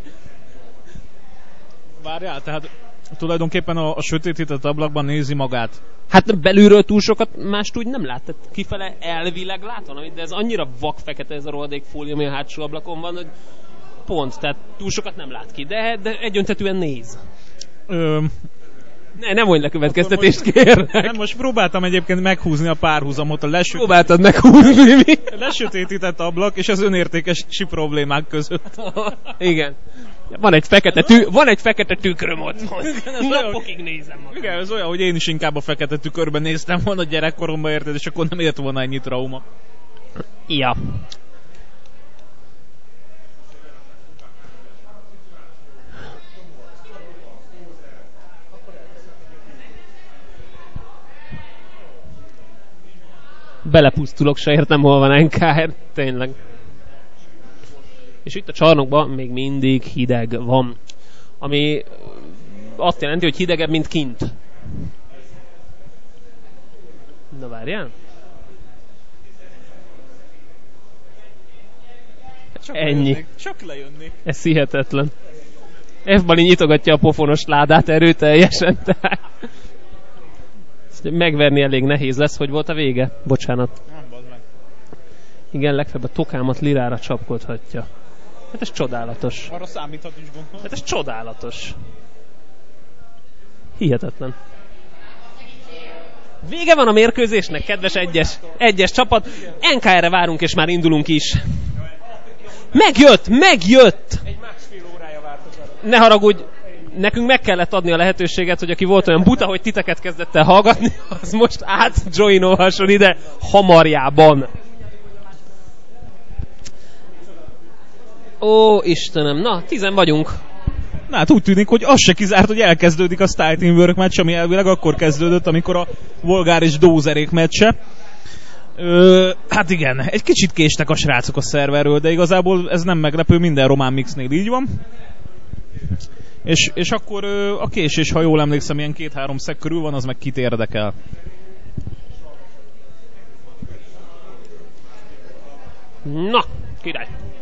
Várjál, tehát tulajdonképpen a, a sötétített ablakban nézi magát. Hát belülről túl sokat mást úgy nem lát, tehát kifele elvileg látom, de ez annyira vakfekete ez a rohadék fólia, ami a hátsó ablakon van, hogy pont, tehát túl sokat nem lát ki, de, de egyöntetűen néz. Ö, ne, nem mondj le következtetést, kérlek. Nem, most próbáltam egyébként meghúzni a párhuzamot a lesötét... Próbáltad meghúzni, mi? lesötétített ablak és az önértékesi problémák között. Igen. Van egy fekete, tű, van egy fekete tükröm otthon. olyan- Napokig nézem magam. Igen, ez olyan, hogy én is inkább a fekete tükörben néztem volna gyerekkoromban, érted, és akkor nem ért volna ennyi trauma. Ja. Belepusztulok, se értem, hol van en ká er. Tényleg. És itt a csarnokban még mindig hideg van. Ami azt jelenti, hogy hidegebb, mint kint. Na várjál. Csak Ennyi. lejönnék, Csak lejönnék. Ez hihetetlen. F-Bali nyitogatja a pofonos ládát erőteljesen, tehát Megverni elég nehéz lesz, hogy volt a vége. Bocsánat. Nem, bazd meg. Igen, legfeljebb a tokámat lirára csapkodhatja. Hát ez csodálatos. Arra számíthat is, gondolom. Hát ez csodálatos. Hihetetlen. Vége van a mérkőzésnek, kedves egyes, egyes csapat. en ká erre várunk, és már indulunk is. Megjött, megjött! Egy másfél órája vártok arra. Ne haragudj, nekünk meg kellett adni a lehetőséget, hogy aki volt olyan buta, hogy titeket kezdett el hallgatni, az most átjoinolhasson ide hamarjában. Ó, Istenem, na, tizen vagyunk. Na hát úgy tűnik, hogy az se kizárt, hogy elkezdődik a Style Teamwork meccs, ami elvileg akkor kezdődött, amikor a Volgár és Dózerék meccse. Ö, hát igen, egy kicsit késtek a srácok a szerverről, de igazából ez nem meglepő, minden román mixnél így van. És, és akkor ö, a késés, ha jól emlékszem, ilyen két-három szek körül van, az meg kit érdekel. Na, király.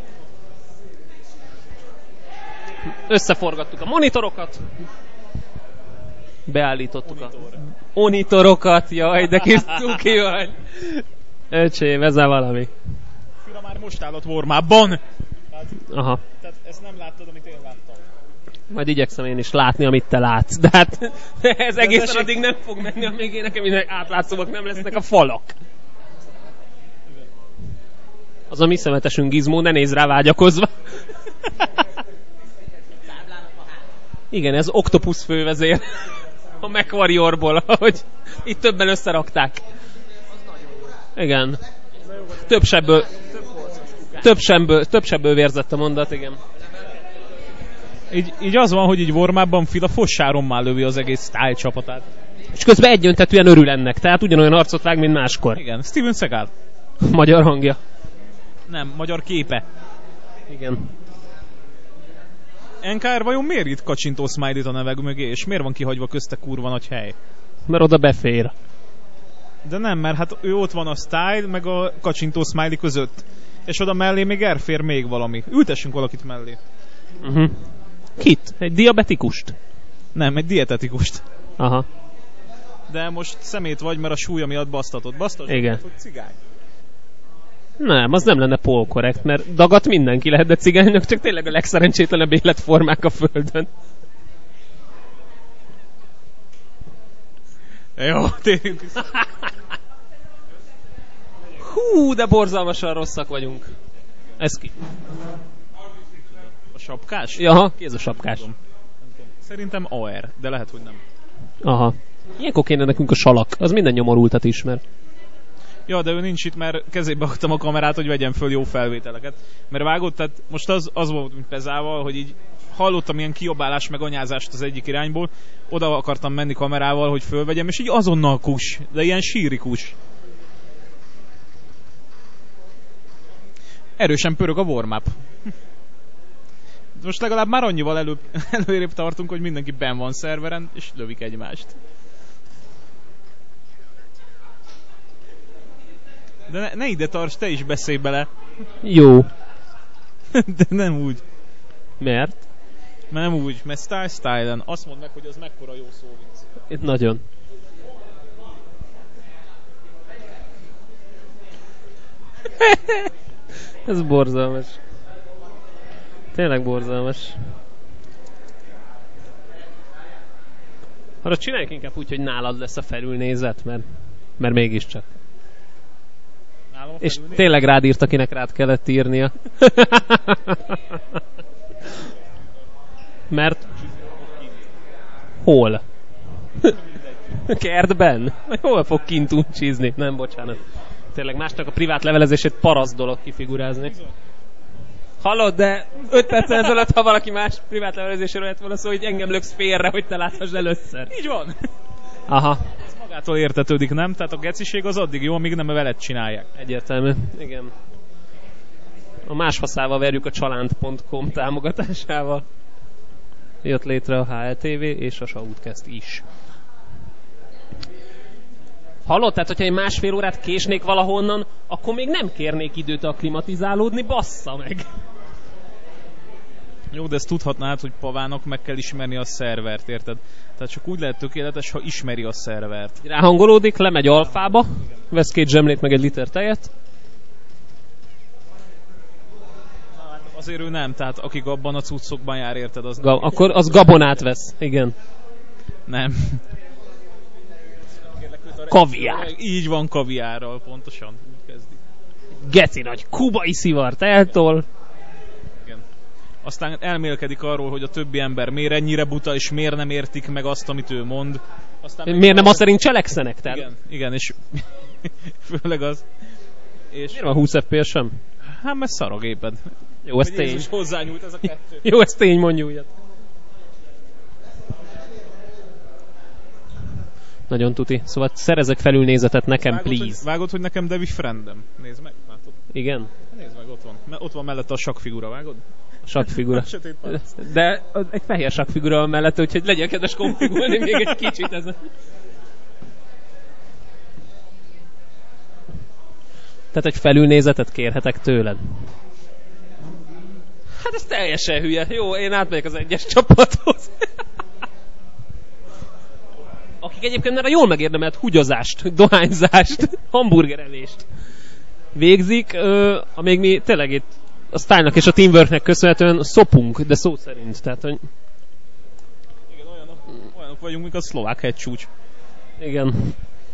Összeforgattuk a monitorokat. Beállítottuk a monitorokat. Jaj, de kis cuki vagy. Öcsém, ezzel valami. Fila már most állott warm-upban. Aha. Tehát ezt nem láttad, amit én láttam. Majd igyekszem én is látni, amit te látsz. De hát ez egészen addig nem fog menni, amíg én nekem minden átlátszóak nem lesznek a falak. Az a mi szemetesünk Gizmo, ne nézz rá vágyakozva. Igen, ez Octopus fővezér. A MacWarriorból, ahogy itt többen összerakták. Igen. Több sebből, több sebből, több sebből vérzett a mondat, igen. Így, így az van, hogy így warm-upban Fila fossárommá lövi az egész Style csapatát. És közben egyöntetűen örül ennek, tehát ugyanolyan arcot vág, mint máskor. Igen, Steven Seagal. Magyar hangja. Nem, magyar képe. Igen. en ká er vajon miért itt kacsintó Smiley-t a nevek mögé, és miért van kihagyva közte kurva nagy hely? Mert oda befér. De nem, mert hát ő ott van a Style, meg a kacsintó Smiley között. És oda mellé még elfér még valami. Ültessünk valakit mellé. Uh-huh. Kit? Egy diabetikust? Nem, egy dietetikust. Aha. De most szemét vagy, mert a súlya miatt basztatott. Basztatott, igen. Hogy cigány. Nem, az nem lenne polkorrekt, mert dagat mindenki lehet, de cigánynak csak tényleg a legszerencsétlenebb életformák a földön. Jó, térjünk vissza. Hú, de borzalmasan rosszak vagyunk. Ez ki? A sapkás? Jaha, ki ez a sapkás? Szerintem á er, de lehet, hogy nem. Aha. Ilyenkor kéne nekünk a salak. Az minden nyomorultat ismer. Ja, de ő nincs itt, mert kezébe adtam a kamerát, hogy vegyen föl jó felvételeket. Mert vágott, tehát most az, az volt, mint Pezával, hogy így hallottam ilyen kiabálás meg anyázást az egyik irányból, oda akartam menni kamerával, hogy fölvegyem, és így azonnal kus, de ilyen sírikus. Erősen pörög a warm-up. Most legalább már annyival előbb, előrébb tartunk, hogy mindenki benn van szerveren, és lövik egymást. De ne, ne ide tarts, te is beszélj bele. Jó. De nem úgy. Mert? Mert nem úgy, mert Style Style-en. Azt mondd meg, hogy az mekkora jó szó vicc. Itt nagyon. Ez borzalmas. Tényleg borzalmas. Arra csináljuk inkább úgy, hogy nálad lesz a felülnézet, mert, mert mégiscsak. És tényleg rád írt, akinek rád kellett írnia. Mert... Hol? Kertben? Hol fog kint uncsizni? Nem, bocsánat. Tényleg másnak a privát levelezését paraszt dolog kifigurázni. Hallod, de öt perc ezelőtt, ha valaki más privát levelezéséről lett volna szó, hogy engem löksz félre, hogy te láthass először. Így van. Aha. Ez magától értetődik, nem? Tehát a geciség az addig jó, amíg nem veled csinálják. Egyértelmű. Igen. A más faszával verjük a csalánt pont com támogatásával. Jött létre a há el té vé és a Shoutcast is. Hallod? Tehát, hogyha én másfél órát késnék valahonnan, akkor még nem kérnék időt akklimatizálódni, bassza meg! Jó, de ezt tudhatnád, hogy Pavának meg kell ismerni a szervert, érted? Tehát csak úgy lehet tökéletes, ha ismeri a szervert. Ráhangolódik, lemegy alfába, vesz két zsemlét meg egy liter tejet. Azért ő nem, tehát akik abban a cuccokban jár, érted, az Ga- akkor az gabonát vesz, igen. nem. Kaviár. Így van, kaviárral, pontosan. Úgy kezdi. Geci nagy kubai szivart eltol. Igen. Aztán elmélkedik arról, hogy a többi ember miért ennyire buta, és miért nem értik meg azt, amit ő mond. Aztán Miért nem azt szerint cselekszenek? Tehát? Igen, igen, és főleg az. És Miért van húsz ef pé es sem? hát mert szar a géped. Jó, ez Hogy tény. Jézus hozzányújt ez a kettő. Jó, ez tény, mondj újat. Nagyon tuti. Szóval szerezek felülnézetet nekem, Vágod, hogy, please. vágod, hogy nekem Devi friendem. Nézd meg, látod? Igen? Nézd meg, ott van. Me- Ott van mellette a sakkfigura, vágod? Sakkfigura. Sötét palac. De az egy fehér sakkfigura van mellette, úgyhogy legyen kedves konfigulni még egy kicsit ezen. Tehát egy felülnézetet kérhetek tőled. Hát ez teljesen hülye. Jó, én átmegyek az egyes csapathoz. Akik egyébként már a jól megérdemelt hugyozást, dohányzást, hamburgerelést végzik, ö, amíg mi tényleg itt a style-nak és a teamworknek köszönhetően szopunk, de szó szerint. Tehát, hogy... Igen, olyanok, olyanok vagyunk, mint a szlovák hegycsúcs. Igen.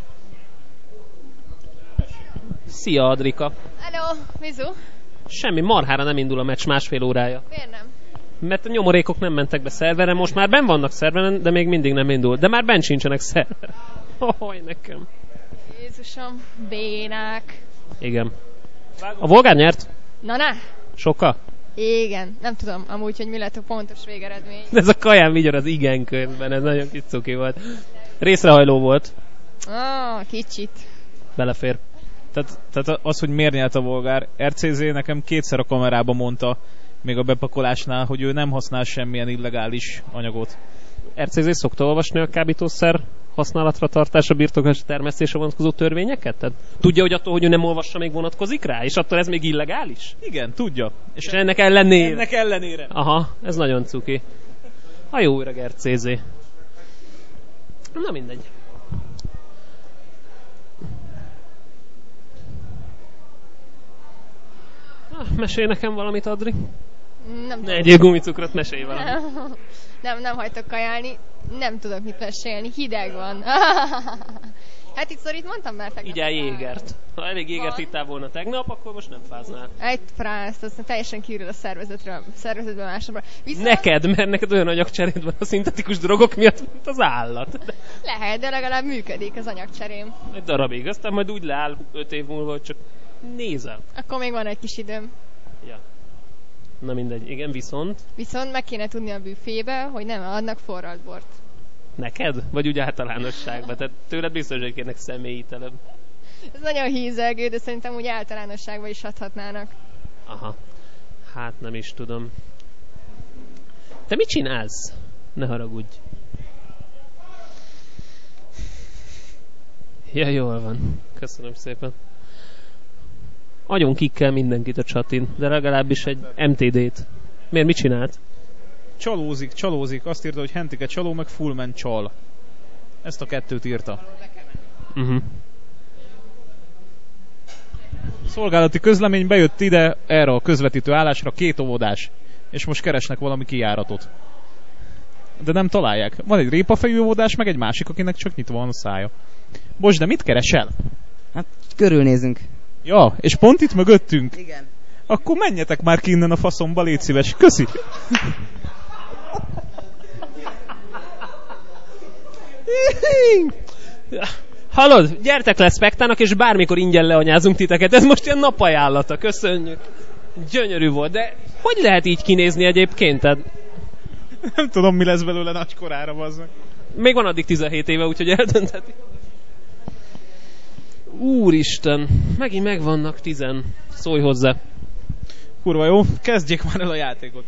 Szia, Adrika. Hello, Mizu. Semmi, marhára nem indul a meccs másfél órája. Miért nem? Mert a nyomorékok nem mentek be szerveren, most már benn vannak szerveren, de még mindig nem indul. De már benn sincsenek szerveren. Hoholy, nekem. Jézusom, bénák. Igen. A Volgár nyert? Na ne? Sokkal? Igen, nem tudom amúgy, hogy mi lett a pontos végeredmény. Ez a kaján vigyor az igen körben, ez nagyon kis cuki volt. Részrehajló volt. Ah, kicsit. Belefér. Tehát, tehát az, hogy miért nyert a Volgár, er cé zé nekem kétszer a kamerába mondta, még a bepakolásnál, hogy ő nem használ semmilyen illegális anyagot. er cé zé szokta olvasni a kábítószer használatra tartása, birtoklása, termesztése vonatkozó törvényeket? Tehát tudja, hogy attól, hogy ő nem olvassa, még vonatkozik rá? És attól ez még illegális? Igen, tudja. És ennek ellenére? Ennek ellenére. Aha, ez nagyon cuki. A jó öreg er cé zé. Na mindegy. Ah, mesélj nekem valamit, Adri. Nem Ne tudom. egyél gumicukrot, mesélj valamit. Nem, nem hagytok kajálni. Nem tudok mit mesélni. Hideg van. Hát itt szorít mondtam már tegnap. Igyál jégert. Ha elég jégert Van. ittál volna tegnap, akkor most nem fáznál. Egy frászt, aztán teljesen kívül a szervezetről, szervezetből másra. Viszont Neked, mert neked olyan anyagcseréd van a szintetikus drogok miatt, mint az állat. De lehet, de legalább működik az anyagcserém. egy darabig, aztán majd úgy leáll öt év múlva, hogy csak nézel. Akkor még van egy kis időm. Ja. Na mindegy, igen, viszont Viszont meg kéne tudni a büfébe, hogy nem adnak forralt bort. neked? Vagy úgy általánosságban? Tehát tőled biztos, hogy kérnek személyitelem. Ez nagyon hízelgő, de szerintem úgy általánosságban is adhatnának. Aha. Hát nem is tudom. Te mit csinálsz? Ne haragudj. Ja, jól van. Köszönöm szépen. Agyon kikkel mindenkit a csatin, de legalábbis egy em té dét. Miért, mit csinált? Csalózik, csalózik. Azt írta, hogy Hentike csaló, meg Fullman csal. Ezt a kettőt írta. Uh-huh. Szolgálati közlemény bejött ide erre a közvetítő állásra két óvodás. És most keresnek valami kijáratot. De nem találják. Van egy répafejű óvodás, meg egy másik, akinek csak nyitva van a szája. Bocs, de mit keresel? Hát körülnézünk. Ja, és pont itt mögöttünk. Igen. Akkor menjetek már ki innen a faszomba, légy szíves. Köszi. Hallod? Gyertek le Spektának, és bármikor ingyen leanyázunk titeket. Ez most ilyen napajánlata. Köszönjük. Gyönyörű volt, de hogy lehet így kinézni egyébként? Tehát Nem tudom, mi lesz belőle nagykorára, bazzak. még van addig tizenhét éve, úgyhogy eldöntheti. Úristen, megint megvannak tizen. Szólj hozzá. Kurva jó, kezdjék már el a játékot.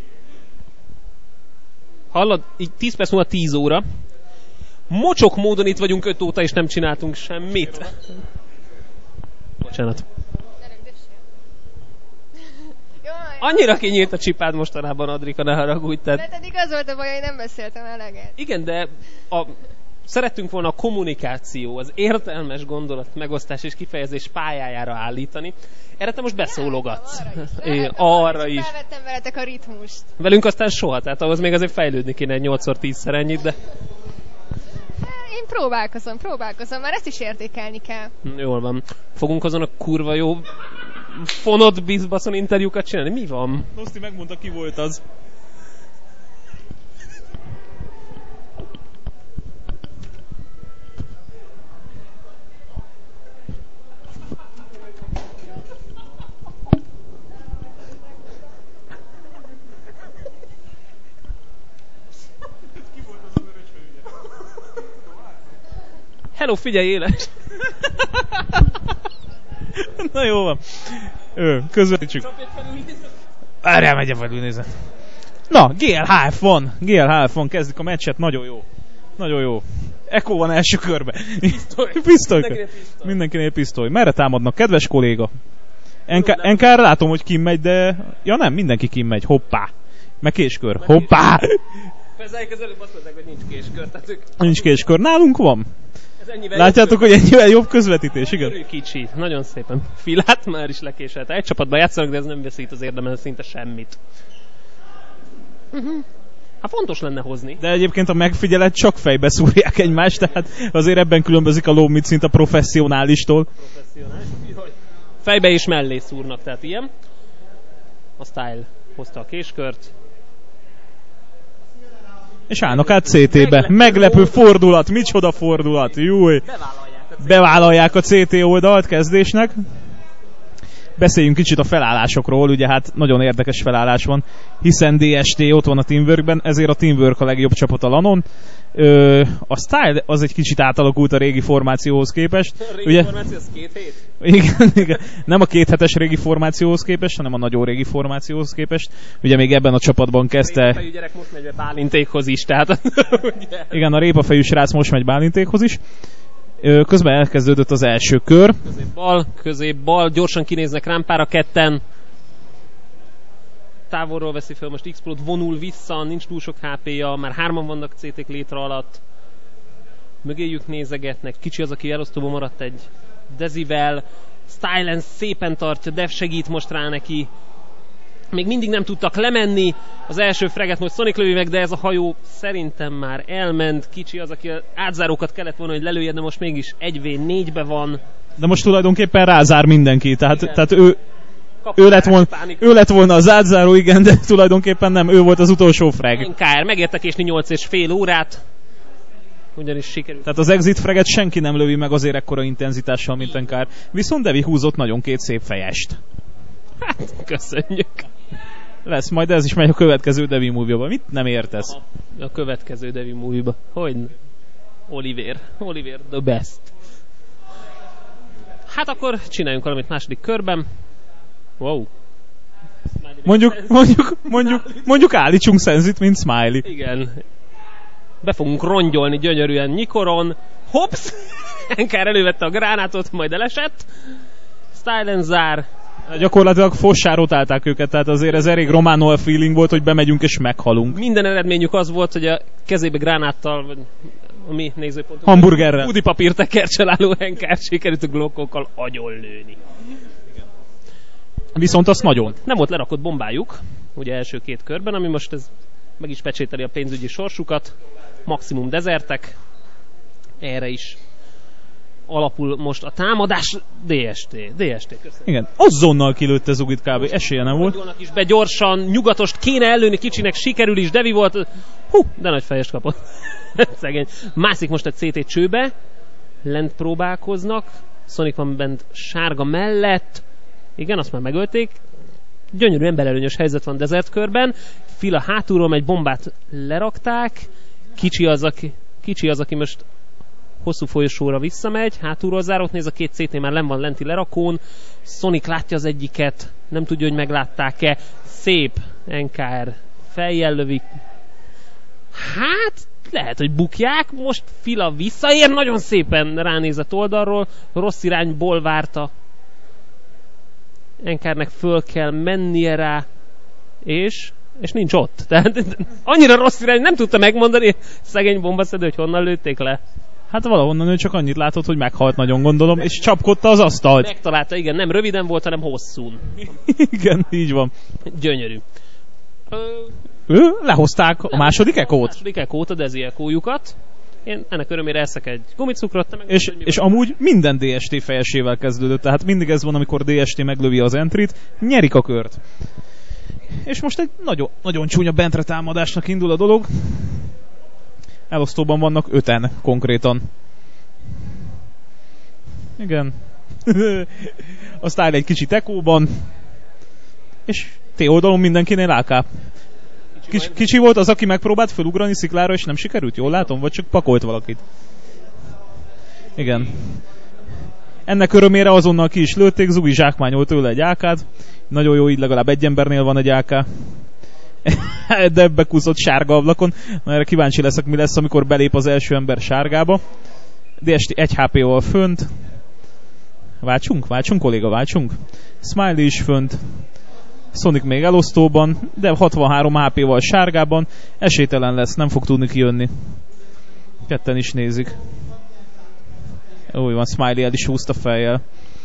Hallod? Így tíz perc múlva tíz óra. Mocsok módon itt vagyunk öt óta, és nem csináltunk semmit. Bocsánat. Jó, Annyira kinyílt a csipád mostanában, Adrika, ne haragudj. Tehát... De eddig az volt a baj, hogy nem beszéltem eleget. Igen, de a... szerettünk volna a kommunikáció, az értelmes gondolat megosztás és kifejezés pályájára állítani. Erre te most beszólogatsz. Ja, arra is. Felvettem veletek a ritmust. Velünk aztán soha, tehát ahhoz még azért fejlődni kéne egy nyolcszor-tízszer ennyit, de... Én próbálkozom, próbálkozom, már ezt is értékelni kell. Jól van. Fogunk azon a kurva jó fonott bizbaszon interjúkat csinálni? Mi van? Noszti megmondta, ki volt az. Hello, figyelj, éles! Na jó van. Ő, közvetítsük. Várjál, megye felülnézet. Na, gé el há ef van. gé el há ef van, kezdik a meccset, nagyon jó. Nagyon jó. Eko van első körbe. Pisztoly. Pisztoly. Mindenkinél pisztoly. Mindenkinél pisztoly. Merre támadnak, kedves kolléga? en ká er látom, hogy kim megy, de... Ja nem, mindenki kim megy. Hoppá. Meg késkör. Hoppá. Persze, az előbb azt mondták, hogy nincs késkör. Tehát ők... Nincs késkör. Nálunk van. Ennyivel látjátok, hogy ennyivel jobb közvetítés, igen? Ő kicsi, nagyon szépen. Filát már is lekéselte. Egy csapatban játszanak, de ez nem veszít az érdemen szinte semmit. Uh-huh. Hát fontos lenne hozni. De egyébként a megfigyelet csak fejbe szúrják egymást, tehát azért ebben különbözik a lómit szint a professzionálistól. Professzionális? Jaj. Fejbe és mellé szúrnak, tehát ilyen. A Style hozta a késkört. És állnak át cé té-be. Meglepő, Meglepő fordulat, micsoda fordulat, júj! Bevállalják a, Bevállalják a cé té oldalt kezdésnek. Beszéljünk kicsit a felállásokról, ugye hát nagyon érdekes felállás van, hiszen dé es té ott van a Teamworkben, ezért a Teamwork a legjobb csapat a lanon. Ö, a Style az egy kicsit átalakult a régi formációhoz képest. A régi ugye, formáció az két hét? Igen, igen, nem a két hetes régi formációhoz képest, hanem a nagyon régi formációhoz képest. Ugye még ebben a csapatban kezdte... A répafejű gyerek most megy Bálintékhoz is, tehát... Igen, a répafejű srác most megy Bálintékhoz is. Közben elkezdődött az első kör. Közép-bal, közép-bal, gyorsan kinéznek rámpára ketten. Távolról veszi fel most Explode, vonul vissza, nincs túl sok há pé-ja, már hárman vannak cé té-k létre alatt. Mögéjük nézegetnek, kicsi az, aki elosztóban maradt egy Dezivel. Stylen szépen tartja, Dev segít most rá neki. Még mindig nem tudtak lemenni. Az első freget most Sonic lövi meg, de ez a hajó szerintem már elment. Kicsi az, aki átzárókat kellett volna, hogy lelője, de most mégis egy vé négybe van. De most tulajdonképpen rázár mindenki, tehát, tehát ő, Kapatás, ő, lett volna, ő lett volna az átzáró, igen, de tulajdonképpen nem, ő volt az utolsó frag. en ká er megérte késni nyolc és fél órát. Ugyanis sikerült. Tehát az exit fraget senki nem lövi meg azért ekkora intenzitással, mint en ká er. Viszont Devi húzott nagyon két szép fejest. Hát, köszönjük. Lesz, majd ez is megy a következő Devi movie-ba. Mit nem értesz? Aha, a következő Devi movie-ba. Hogy? Oliver. Oliver the best. Hát akkor csináljunk valamit második körben. Wow. Mondjuk, mondjuk, mondjuk, mondjuk állítsunk Senzit, mint Smiley. Igen. Be fogunk rongyolni gyönyörűen Nyikoron. Hops! en ká er elővette a gránátot, majd elesett. Stylen zár. Gyakorlatilag fossá rotálták őket, tehát azért ez elég Románol feeling volt, hogy bemegyünk és meghalunk. Minden eredményük az volt, hogy a kezébe gránáttal, vagy a mi nézőpontunk... Hamburgerrel. Udipapír tekercsel álló en ká er sikerült a glokkokkal agyonlőni. Viszont azt nagyon. Nem volt lerakott bombájuk, ugye első két körben, ami most ez meg is pecsételi a pénzügyi sorsukat. Maximum dezertek. Erre is alapul most a támadás. dé es té. dé es té, köszönöm. Igen, azonnal kilőtte Zugit kb. Esélye nem volt. Gondolnak is be gyorsan, nyugatost kéne ellőni, kicsinek sikerül is, Devi volt. Hú, de nagy fejest kapott. Szegény. Mászik most egy cé té csőbe. Lent próbálkoznak. Sonic van bent sárga mellett. Igen, azt már megölték. Gyönyörű emberelőnyös helyzet van Desert körben. Fila hátulról megy, bombát lerakták. Kicsi az, aki, kicsi az, aki most hosszú folyosóra visszamegy. Hátulról zárót néz, a két cé té már len van lenti lerakón. Sonic látja az egyiket. Nem tudja, hogy meglátták-e. Szép en ká er fejjel lövik. Hát, lehet, hogy bukják. Most Fila visszaér. Nagyon szépen ránézett oldalról. Rossz irányból várta. en ká er-nek föl kell mennie rá. És, és nincs ott. Tehát annyira rossz irány, nem tudta megmondani szegény bombaszedő, hogy honnan lőtték le. Hát valahonnan ő csak annyit látott, hogy meghalt nagyon gondolom, és csapkodta az asztalt. Megtalálta, igen, nem röviden volt, hanem hosszún. Igen, így van. Gyönyörű. Ö, ő? Lehozták a második ekót? A második ekót, a Dezi ekójukat. Én ennek örömére eszek egy gumicukrot. Meg és, és amúgy minden dé es té fejesével kezdődött, tehát mindig ez van, amikor dé es té meglövi az entrit, nyerik a kört. És most egy nagyon, nagyon csúnya bentre támadásnak indul a dolog. Elosztóban vannak öten konkrétan. Igen. Aztán egy kicsit ekóban. És T oldalon mindenkinél á ká. Kicsi, kicsi volt az, aki megpróbált felugrani sziklára, és nem sikerült? Jól látom? Vagy csak pakolt valakit? Igen. Ennek örömére azonnal ki is lőtték, Zugi zsákmányolt tőle egy á kát. Nagyon jó, így legalább egy embernél van egy á ká. De bekúszott sárga ablakon. Na, erre kíváncsi leszek, mi lesz, amikor belép az első ember sárgába. dé es té egy há pé-val fönt. Váltsunk? Váltsunk, kolléga, váltsunk? Smiley is fönt. Sonic még elosztóban, de hatvanhárom há pé-val sárgában. Esélytelen lesz, nem fog tudni kijönni. Ketten is nézik. Úgy van, Smiley el is húzta fejjel.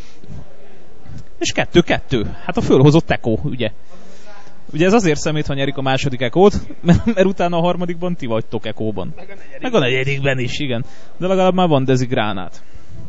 És kettő-kettő. Hát a fölhozott ekó, ugye? Ugye ez azért szemét, ha nyerik a második ekót, mert, mert utána a harmadikban ti vagytok ekóban. Meg a negyedikben, Meg a negyedikben is, igen. De legalább már van Dezi gránát.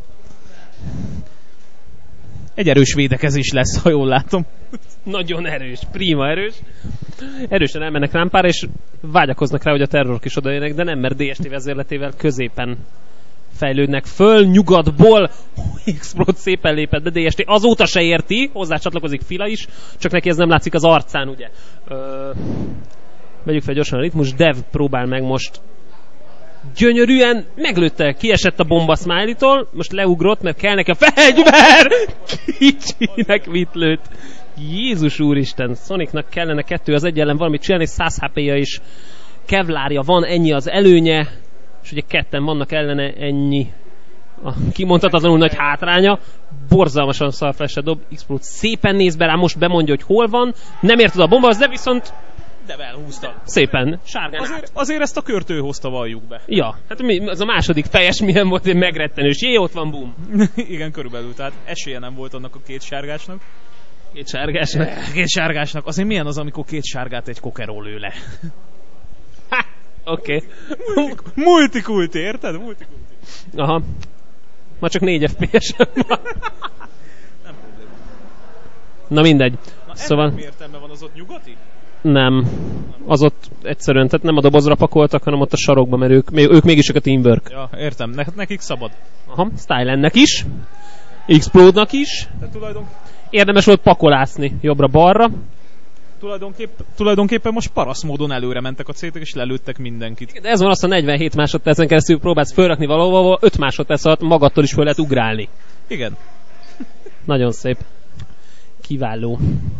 Egy erős védekezés lesz, ha jól látom. Nagyon erős, prima erős. Erősen elmennek rámpára, és vágyakoznak rá, hogy a terrorok is odaérnek, de nem, mert dé es té vezérletével középen fejlődnek föl, nyugatból. Explode szépen lépett be, dé es té azóta se érti, hozzá csatlakozik Fila is, csak neki ez nem látszik az arcán, ugye. Ö, vegyük fel gyorsan a ritmus, Dev próbál meg most gyönyörűen, meglőtte, kiesett a bomba Smiley-tól, most leugrott, mert kell neki a fegyver! Kicsinek mit lőtt. Jézus úristen, Sonicnak kellene kettő az egy ellen valamit csinálni, száz há pé-ja is, kevlárja van, ennyi az előnye, és ugye ketten vannak ellene, ennyi a kimondhatatlanul nagy hátránya, borzalmasan szarflesre dob, Explode szépen néz be rá, most bemondja, hogy hol van, nem ért oda a bomba, de viszont de elhúzta. Szépen, sárgán azért, azért ezt a kört ő hozta, valljuk be. Ja, hát mi, az a második fejes milyen volt, egy megrettenős. Jé, ott van, bum. Igen, körülbelül, tehát esélye nem volt annak a két sárgásnak. Két sárgásnak? Két sárgásnak. Azért milyen az, amikor két sárgát egy kokeró lő le? Ha, oké. Okay. Multikulti, érted? Multikulti. Aha. Ma csak négy ef pé es van. Nem probléma. Na mindegy. Na, szóval... mi értelme van, az ott nyugati? Nem. Az ott egyszerűen, tehát nem a dobozra pakoltak, hanem ott a sarokba, mert ők, ők mégis a teamwork. Ja, értem. Ne, nekik szabad. Aha, Stylennek is. Explode-nak is. De tulajdon... Érdemes volt pakolászni jobbra-balra. Tulajdonképp, tulajdonképpen most paraszmódon előre mentek a cétek, és lelőttek mindenkit. De ez van, azt a negyvenhét másodpercen keresztül próbálsz fölrakni valahova, öt másodperc alatt magadtól is föl lehet ugrálni. Igen. Nagyon szép. Kiváló.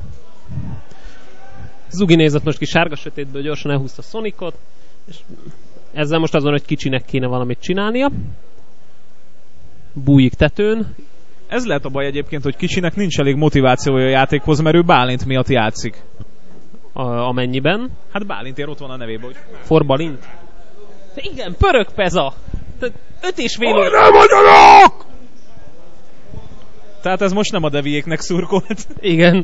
Zugi nézett most ki sárga sötétből, gyorsan elhúzta Sonicot, és ezzel most azon, hogy kicsinek kéne valamit csinálnia. Bújik tetőn. Ez lehet a baj egyébként, hogy kicsinek nincs elég motivációja a játékhoz, mert ő Bálint miatt játszik. A, amennyiben? Hát Bálintért ott van a nevében, hogy... For Balint? De igen, pörög Peza! Tehát öt és fél... Hogy nem magyarok! Tehát ez most nem a deviéknek szurkolt. Igen.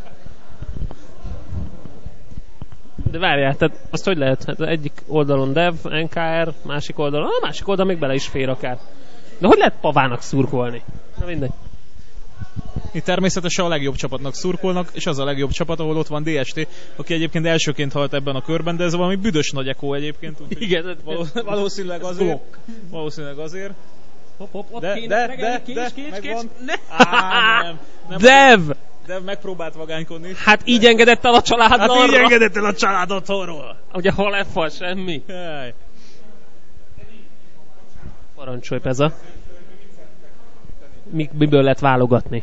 De várjál, tehát azt hogy lehet? Hát egyik oldalon Dev, en ká er, másik oldalon, a másik oldalon még bele is fér akár. De hogy lehet Pavának szurkolni? Na mindegy. Itt természetesen a legjobb csapatnak szurkolnak, és az a legjobb csapat, ahol ott van dé es té, aki egyébként elsőként halt ebben a körben, de ez valami büdös nagy ekó egyébként. Úgy, igen, valószínűleg azért. Valószínűleg azért. Hopp, hopp, hopp, de, kéne de, regelni, de, kés, de, kés, kés, megvan. ne. Á, nem, nem, Dev! Dev megpróbált vagánykodni. Hát így engedett el a család Hát arra. így engedett el a család otthonról. Ugye hol lefal, semmi. Jaj. Parancsolj, Peza. Mi, miből lehet válogatni?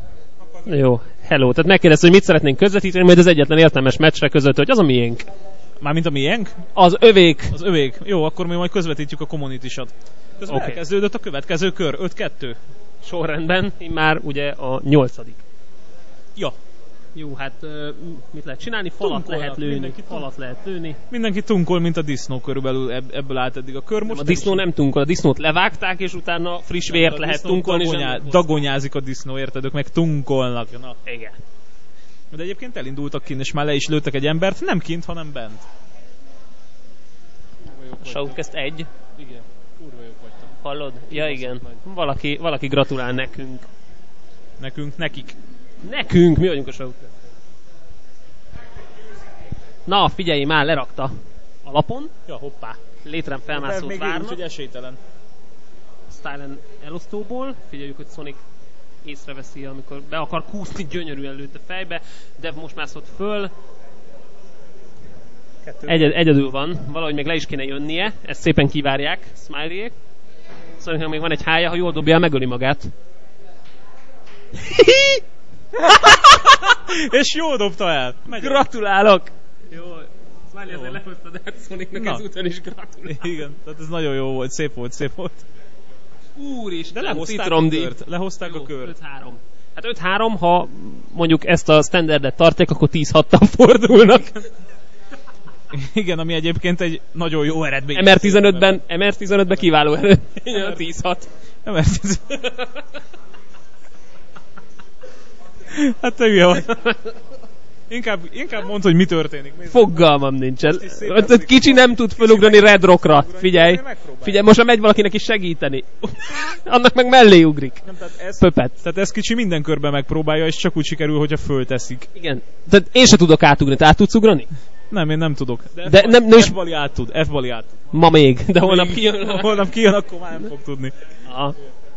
Jó, hello. Tehát megkérdezte, hogy mit szeretnénk közvetíteni, majd az egyetlen értelmes meccsre között, hogy az a miénk. Mármint a miénk? Az övék. Az övék. Jó, akkor mi majd közvetítjük a community-sat. Közben Oké. okay. Elkezdődött a következő kör, öt kettő. Sorrendben, már ugye a nyolcadik. Ja. Jó, hát ö, mit lehet csinálni? Falat Tunkolnak, lehet lőni. mindenki Falat lehet lőni. Mindenki tunkol, mint a disznó körülbelül, ebb- ebből állt eddig a kör. Most A disznó nem tunkol, a disznót levágták, és utána friss vért a lehet disznó tunkolni. és Dagonyá, nem- dagonyázik a disznó, érted? Ők meg tunkolnak. Na. Igen. De egyébként elindultak kint, és már le is lőttek egy embert, nem kint, hanem bent. A Shoutcast egy. Igen, kurva jók vagytok. Hallod? Ja, igen. Nagy. Valaki, valaki gratulál nekünk. Nekünk, nekik. Nekünk! Mi vagyunk a Shoutcast. Na, figyelj, már lerakta. Alapon. Ja, hoppá. Létrán felmászót még várnak. úgyhogy esélytelen. Stylen elosztóból. Figyeljük, hogy Sonic észreveszi, amikor be akar kúszni, gyönyörűen lőtte fejbe. Dev most mászott föl. Egyed, egyedül van, valahogy még le is kéne jönnie. Ezt szépen kivárják, Smiley-ék. Sonicnak még van egy hája, ha jól dobja, megöli magát. És jól dobta el. Megy. Gratulálok! Jó, Smiley Jó. azért lehozta, de hát Sonicnak Na. ezúton is gratulál. Igen, tehát ez nagyon jó volt, szép volt, szép volt. Úristen, De lehozták a citromdíj. kört. Lehozták a kört. öt három. Hát öt három, ha mondjuk ezt a standardet tartják, akkor tíz hattal fordulnak. Igen, ami egyébként egy nagyon jó eredmény. em er tizenötben, em er tizenötben kiváló eredmény, a tíz hat. em er tizenöt. Hát te hülye vagy. Inkább, inkább mondd, hogy mi történik. Nézd. Fogalmam nincsen. is szépen Ott szodik kicsi fel. nem tud fölugrani Red Rockra. Ugrani, Figyelj. megpróbálj. Figyelj, most már megy valakinek is segíteni. Annak meg mellé ugrik. Nem, tehát ez, Pöpet. tehát ez kicsi minden körben megpróbálja, és csak úgy sikerül, hogyha fölteszik. Igen. Tehát én se tudok átugrani. Te át tudsz ugrani? Nem, én nem tudok. De, De nem- nem is- F-bali át tud, F-bali át tud. Ma még. De holnap kijön. Holnap kijön, akkor már nem fog tudni. Aha.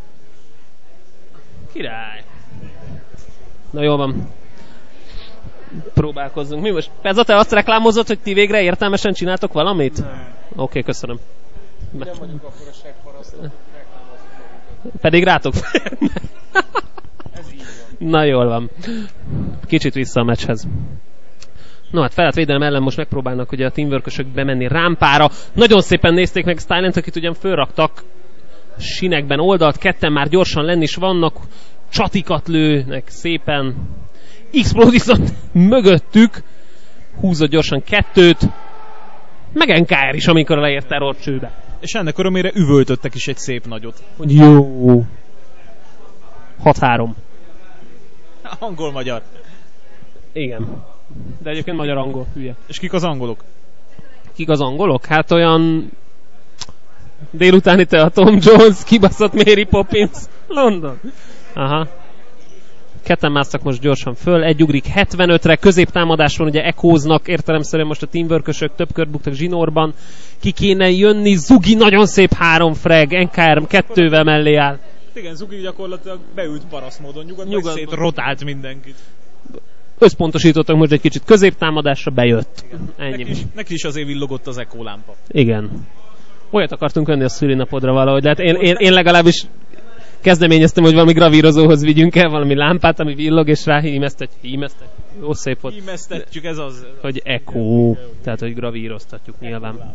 Király. Na jól van. Próbálkozzunk. Mi most? Pezza, te azt reklámozott, hogy ti végre értelmesen csináltok valamit? Oké, okay, köszönöm. Nem vagyunk akkor a seggparasztok, reklámozzuk. Pedig rátok. Ez így van. Na jól van. Kicsit vissza a meccshez. No hát felett védelem ellen most megpróbálnak ugye a teamworkösök bemenni rámpára. Nagyon szépen nézték meg Stylent, akit ugyan fölraktak sinekben oldalt, ketten már gyorsan lenni is vannak, csatikat lőnek szépen. X-Plode viszont mögöttük húzott gyorsan kettőt, meg en ká er is, amikor leért terrorcsőbe. És ennek örömére üvöltöttek is egy szép nagyot. Hogy jó. hat három. Angol-magyar. Igen. De egyébként magyar-angol, hülye. És kik az angolok? Kik az angolok? Hát olyan délután itt a Tom Jones, kibaszott Mary Poppins, London. Aha. Ketten másztak most gyorsan föl, egy ugrik hetvenötre, középtámadás van, ugye ekóznak, értelemszerűen most a teamworkösök több kört buktak zsinórban. Ki kéne jönni, Zugi nagyon szép három frag, en ká er kettővel mellé áll. Igen, Zugi gyakorlatilag beült parasztmódon, nyugodtan, Nyugodtan. szét rotált mindenkit. Összpontosítottak most egy kicsit középtámadásra, bejött. Ennyi. Neki is, neki is azért villogott az Echo lámpa. Igen. Olyat akartunk venni a szülinapodra valahogy, de hát én, én, én legalábbis kezdeményeztem, hogy valami gravírozóhoz vigyünk el valami lámpát, ami villog, és rá hímeztet, hímeztet. Jó szép volt. Hímeztetjük, ez az. Hogy echo, tehát hogy gravíroztatjuk nyilván.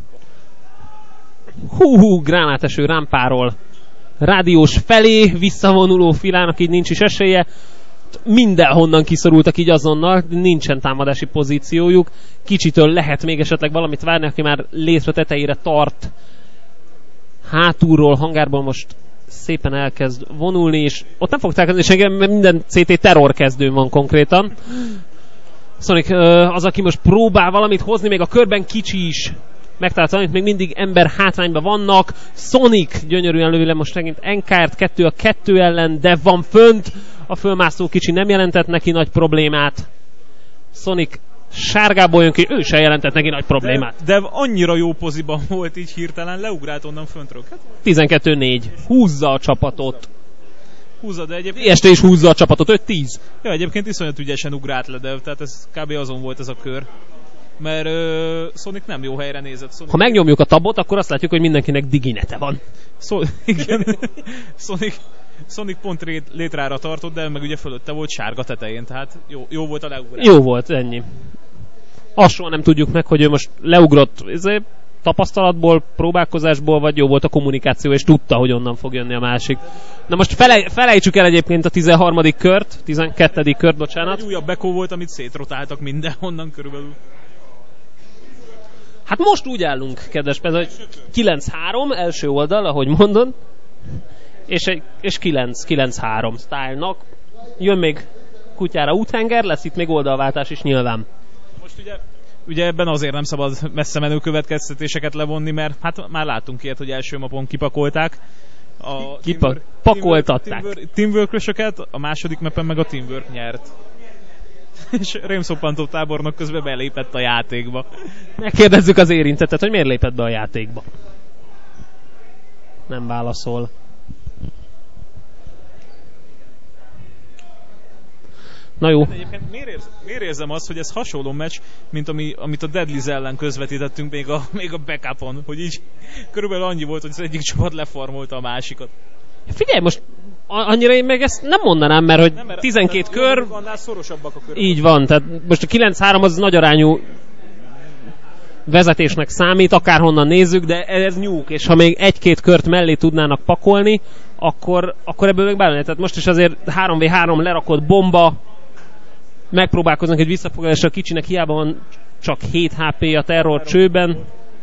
Hú, hú, gránáteső rámpáról rádiós felé visszavonuló Filának így nincs is esélye. Mindenhonnan kiszorultak így azonnal, nincsen támadási pozíciójuk. Kicsitől lehet még esetleg valamit várni, aki már létre tetejére tart. Hátulról, hangárból most szépen elkezd vonulni, és ott nem fog találkozni senki, mert minden cé té terrorkezdőn van konkrétan. Sonic az, aki most próbál valamit hozni, még a körben kicsi is megtalált valamit, még mindig ember hátrányban vannak. Sonic gyönyörűen lövi le most megint en ká er-t, kettő a kettő ellen, de van fönt. A fölmászó kicsi nem jelentett neki nagy problémát. Sonic sárgából jön ki, ő sem jelentett neki nagy problémát. De, de annyira jó poziban volt így hirtelen, leugrált onnan föntről. Hát, tizenkettő négy. Húzza a csapatot. húzza, de egyébként... dé es té is húzza a csapatot, öt tíz. Ja, egyébként iszonyat ügyesen ugrált le, de tehát ez kb. Azon volt ez a kör. Mert uh, Sonic nem jó helyre nézett. Sonic... Ha megnyomjuk a tabot, akkor azt látjuk, hogy mindenkinek diginete van. Szó... Igen. Sonic... Sonic pont rét, létrára tartott, de meg ugye fölötte volt sárga tetején, tehát jó, jó volt a leugrás. Jó volt, ennyi. azt soha nem tudjuk meg, hogy ő most leugrott ezért, tapasztalatból, próbálkozásból, vagy jó volt a kommunikáció, és tudta, hogy onnan fog jönni a másik. Na most felej, felejtsük el egyébként a tizenharmadik kört, tizenkettedik kört, bocsánat. Egy újabb Beko volt, amit szétrotáltak mindenhonnan körülbelül. Hát most úgy állunk, kedves Pez, hogy kilenc három, első oldal, ahogy mondod, és, egy, és kilenc három Style-nak. Jön még kutyára úthenger, lesz itt még oldalváltás is nyilván. Most ugye, ugye ebben azért nem szabad messze menő következtetéseket levonni, mert hát már láttunk ilyet, hogy első mapon kipakolták. A Kipa- teamwork, pakoltatták. Teamwork, teamwork-ösöket, a második mappen meg a Teamwork nyert. És rémszoppantó tábornok közben belépett a játékba. Megkérdezzük az érintettet, hogy miért lépett be a játékba. Nem válaszol. Na jó. Egyébként miért, érz, miért érzem azt, hogy ez hasonló meccs, mint ami, amit a Deadlies ellen közvetítettünk még a, még a backupon, hogy így körülbelül annyi volt, hogy az egyik csapat lefarmolta a másikat. Figyelj, most annyira én meg ezt nem mondanám, mert hogy nem, mert tizenkét kör... Annál szorosabbak a körök. Így van, tehát most a kilenc három az nagyarányú vezetésnek számít, akárhonnan nézzük, de ez nyúk, és ha még egy-két kört mellé tudnának pakolni, akkor, akkor ebből még bármilyen. Tehát most is azért három vé három lerakott bomba, megpróbálkoznak egy visszafogadásra, a kicsinek hiába van csak hét há pé a terror csőben,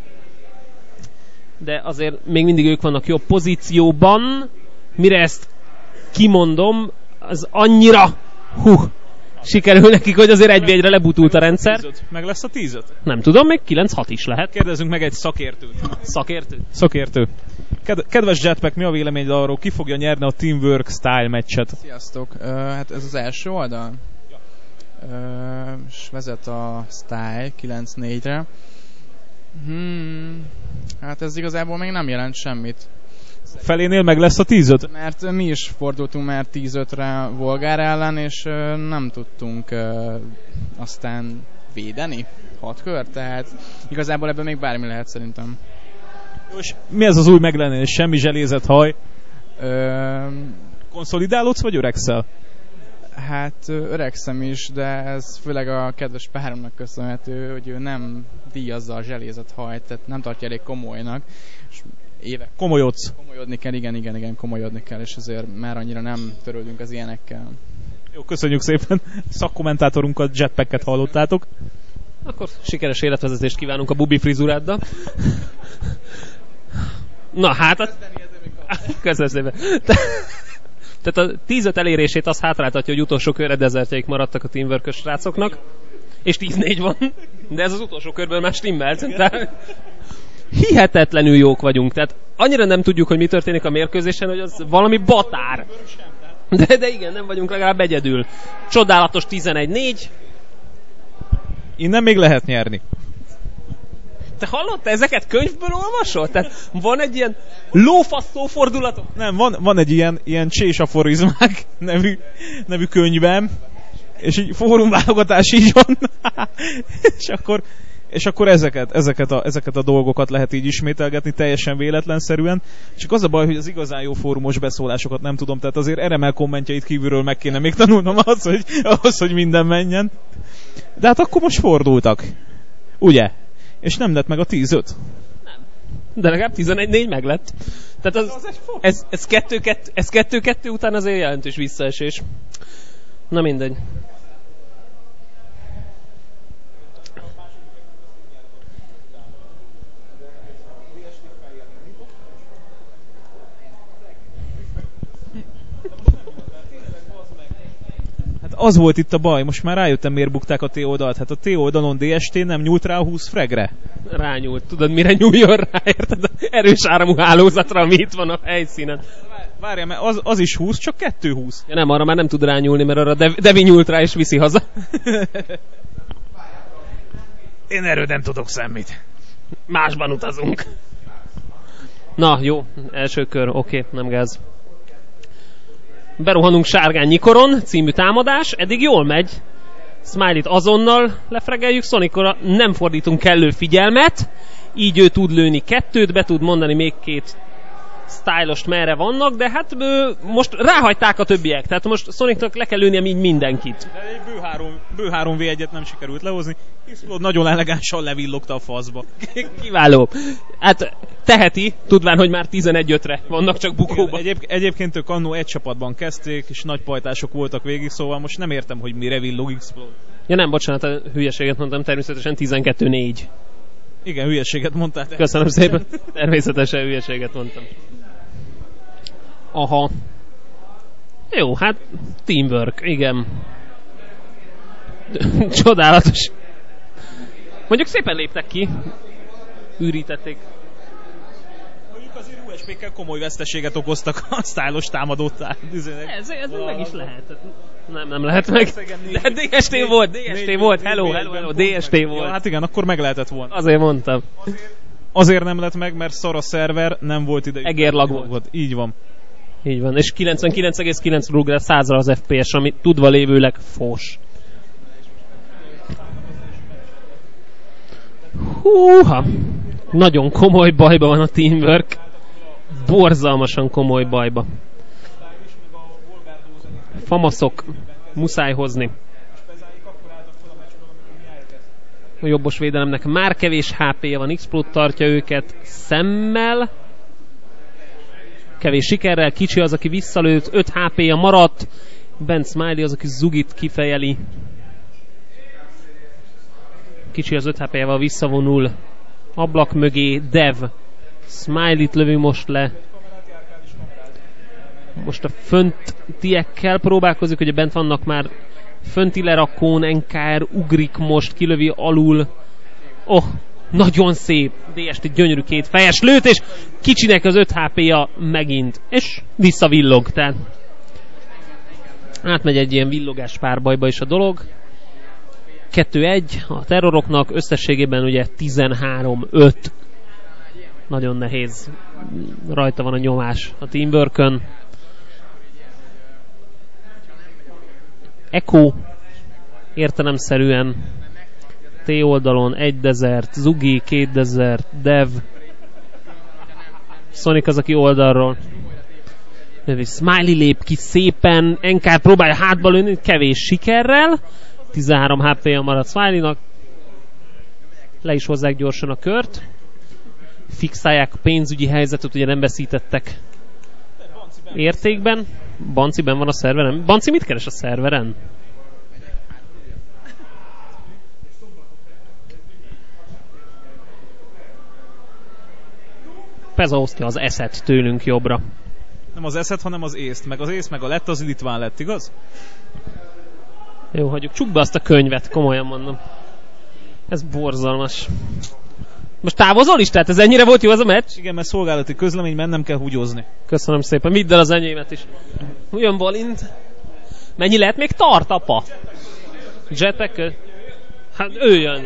de azért még mindig ők vannak jobb pozícióban. Mire ezt kimondom, az annyira hú, sikerül nekik, hogy azért egy egyre lebutult a rendszer. Meg lesz a tízöt? Nem tudom, még kilenc hat is lehet. Kérdezzünk meg egy szakértőt. Szakértő? Szakértő. Ked- kedves Jetpack, mi a véleményed arról, ki fogja nyerni a Teamwork Style meccset? Sziasztok! Uh, hát ez az első oldal? Ja. Uh, és vezet a Style kilenc négyre. Hmm, hát ez igazából még nem jelent semmit. Felénél meg lesz a tízöt? Mert mi is fordultunk már tízötre Volgár ellen, és uh, nem tudtunk uh, aztán védeni hat kör, tehát igazából ebben még bármi lehet szerintem. Jó, és mi ez az új meglenés? Semmi zselézett haj? Ö... Konszolidálódsz, vagy öregszel? Hát öregszem is, de ez főleg a kedves páromnak köszönhető, hogy ő nem díjazza a zselézett hajt, tehát nem tartja elég komolynak. És évek komolyodsz. Komolyodni kell, igen, igen, igen, komolyodni kell, és azért már annyira nem törődünk az ilyenekkel. Jó, köszönjük szépen. Szakkommentátorunkat, Jetpacket hallottátok. Akkor sikeres életvezetést kívánunk a bubi frizuráddal. Na hát... A... Köszönöm szépen. Tehát a tízöt elérését az hátráltatja, hogy utolsó körre dezertjeik maradtak a Teamwork-ös srácoknak. És tíz négy van. De ez az utolsó körből már stimmelt. Tehát hihetetlenül jók vagyunk. Tehát annyira nem tudjuk, hogy mi történik a mérkőzésen, hogy az valami batár. De, de igen, nem vagyunk legalább egyedül. Csodálatos tizenegy négy. Innen még lehet nyerni. Te hallottál, ezeket könyvből olvasol? Tehát van egy ilyen lófasz szófordulatok? Nem, van, van egy ilyen, ilyen csésaforizmák nevű, nevű könyvem, és így fórumválogatás így van. és akkor, és akkor ezeket, ezeket, a, ezeket a dolgokat lehet így ismételgetni teljesen véletlenszerűen. Csak az a baj, hogy az igazán jó fórumos beszólásokat nem tudom, tehát azért er em el kommentjeit kívülről meg kéne még tanulnom ahhoz, hogy, ahhoz, hogy minden menjen. De hát akkor most fordultak. Ugye? És nem lett meg a tíz-öt. Nem. De legalább tizenegy négy meg lett. Tehát az, az ez, ez, kettő, kettő, ez kettő kettő után azért jelentős visszaesés. Na mindegy. Az volt itt a baj, most már rájöttem, miért bukták a T oldalt. Hát a T oldalon dé es té nem nyúlt rá a húsz fragre. Rányúlt. Tudod, mire nyúljon rá, érted? Erős áramú hálózatra, ami itt van a helyszínen. Várjál, mert az, az is húsz, csak kettő húsz. Ja nem, arra már nem tud rányúlni, mert arra Devi, Devi nyúlt rá és viszi haza. Én erről nem tudok semmit. Másban utazunk. Na, jó. Első kör. Oké, okay, nem gáz. Berohanunk Sárgány Nyikoron című támadás, eddig jól megy. Smiley-t azonnal lefregeljük, Sonicra nem fordítunk kellő figyelmet, így ő tud lőni kettőt, be tud mondani még két stylos merre vannak, de hát ö, most ráhagyták a többiek, tehát most Sonicnak le kell lőnie így mindenkit. De egy bő három, bő három vé egyet nem sikerült lehozni, Explode nagyon elegánsan levillogta a faszba. Kiváló. Hát teheti, tudván, hogy már tizenegy ötre vannak csak bukóban. Egyéb, egyébként ők annó egy csapatban kezdték, és nagy pajtások voltak végig, szóval most nem értem, hogy mire villog Explode. Ja nem, bocsánat, a hülyeséget mondtam, természetesen tizenkettő négy. Igen, hülyeséget mondtál. Köszönöm szépen. Természetesen hülyeséget mondtam. Aha. Jó, hát teamwork, igen. Csodálatos. Mondjuk szépen léptek ki. Ürítették. Mondjuk azért u es pé-kkel komoly veszteséget okoztak a stylos támadótál. Ez, ez meg is lehet. Nem, nem lehet meg. De dé es té volt, dé es té volt. Hello, hello, hello, dé es té volt. Ja, hát igen, akkor meg lehetett volna. Azért mondtam. Azért nem lett meg, mert szar a szerver, nem volt idejük. Egérlag volt. Így van. Így van. És kilencvenkilenc egész kilenc rúg százra az ef pé es, ami tudva lévőleg fos. Húha! Nagyon komoly bajba van a teamwork. Borzalmasan komoly bajba. Famaszok. Muszáj hozni. A jobbos védelemnek már kevés há pé-je van, Explode tartja őket szemmel. Kevés sikerrel, kicsi az, aki visszalőtt, öt há pé-je maradt. Ben Smiley az, aki Zugit kifejeli. Kicsi az öt há pé-jevel visszavonul ablak mögé, Dev Smiley-t lövi most le. Most a föntiekkel próbálkozik, ugye bent vannak már fönti lerakón, en ká er ugrik most, kilövi alul. Oh, nagyon szép, dé es té gyönyörű két fejes lőtt, és kicsinek az öt há pé-ja megint, és visszavillog, tehát átmegy egy ilyen villogás párbajba is a dolog. kettő egy a terroroknak, összességében ugye tizenhárom öt. Nagyon nehéz. Rajta van a nyomás a teamworkön. Echo értelemszerűen T oldalon egy desert, Zugi két desert, Dev, Sonic az, aki oldalról. Smiley lép ki szépen, en ká er próbálja hátba lőni, kevés sikerrel. tizenhárom há pé-ja maradt Smiley-nak. Le is hozzák gyorsan a kört. Fixálják a pénzügyi helyzetet, ugye nem veszítettek értékben. Banciben van a szerveren. Banci mit keres a szerveren? Peza osztja az eszet tőlünk jobbra. Nem az eszet, hanem az észt. Meg az észt, meg a lett, az litván lett, igaz? Jó, hagyjuk. Csukd be azt a könyvet, komolyan mondom. Ez borzalmas. Most távozol is? Tehát ez ennyire volt jó az a meccs? Igen, mert szolgálati közleményben nem kell húgyozni. Köszönöm szépen. Vidd el az enyémet is. Ugyan Balint. Mennyi lehet még tart, apa? Jetek? Hát ő jön.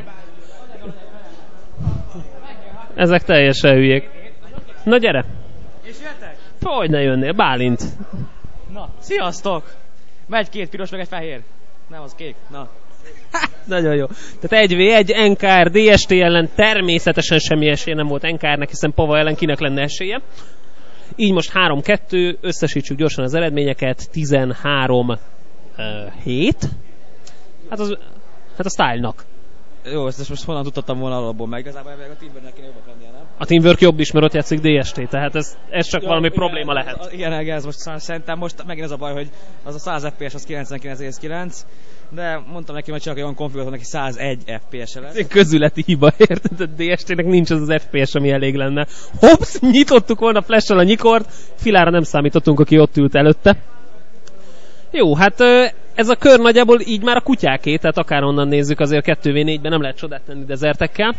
Ezek teljesen hülyék. Na gyere. És jöttek? Hogy ne jönnél, Bálint. Na, sziasztok! Megy két piros, meg egy fehér. Nem, az kék. Na. Nagyon jó. Tehát egy vé egy, en ká er dé es té ellen természetesen semmi esélye nem volt en ká ernek, hiszen Pava ellen kinek lenne esélye. Így most három kettő, összesítsük gyorsan az eredményeket, tizenhárom hét. Hát, az, hát a Style-nak. Jó, ezt most honnan tudtam volna alapból meg, igazából a Teamworknek kéne jobbak lennie, nem? A Teamwork jobb is, mert ott játszik dé es té, tehát ez, ez csak jó, valami igen, probléma lehet. Az, igen, ez most szerintem most megint az a baj, hogy az a száz ef pé es az kilencvenkilenc egész kilenc, de mondtam neki, hogy csak olyan konfiguráltam neki százegy ef pé es-e lesz. Ez közületi hiba, érted? A dé es té-nek nincs az az ef pé es, ami elég lenne. Hops, nyitottuk volna flash-sal a nyikort, Filára nem számítottunk, aki ott ült előtte. Jó, hát ez a kör nagyjából így már a kutyáké, tehát akárhonnan nézzük, azért kettő vé négyben nem lehet csodát tenni dezertekkel.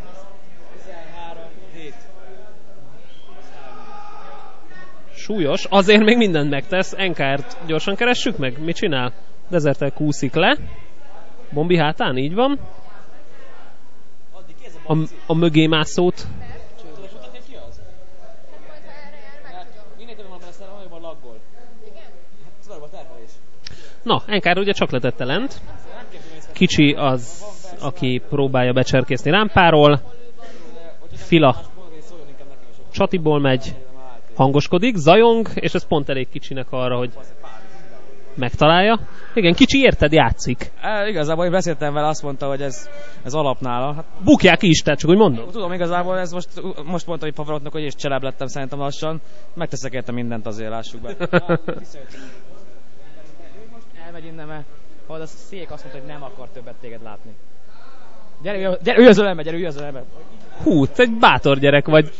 Súlyos, azért még mindent megtesz. en ká er-t gyorsan keressük meg. Mit csinál? Dezertel kúszik le. Bombi hátán, így van. A, a mögé mászót. Na, en ká er ugye csak letette lent. Kicsi az, aki próbálja becserkészni rámpáról. Fila Csatiból megy. hangoskodik, zajong, és ez pont elég kicsinek arra, hogy megtalálja. Igen, kicsi érted, játszik. E, igazából én beszéltem vele, azt mondta, hogy ez, ez alapnála. Hát, bukják is, tehát csak úgy mondom. Tudom, igazából ez most, most mondta, hogy Pavarotnak, hogy és cselebb lettem szerintem lassan. Megteszek érte mindent, azért lássuk be. Elmegy innen, mert a szék azt mondta, hogy nem akar többet téged látni. Gyere, gyere, ülj az ölembe, gyere, ülj az ölembe. Hú, te egy bátor gyerek vagy.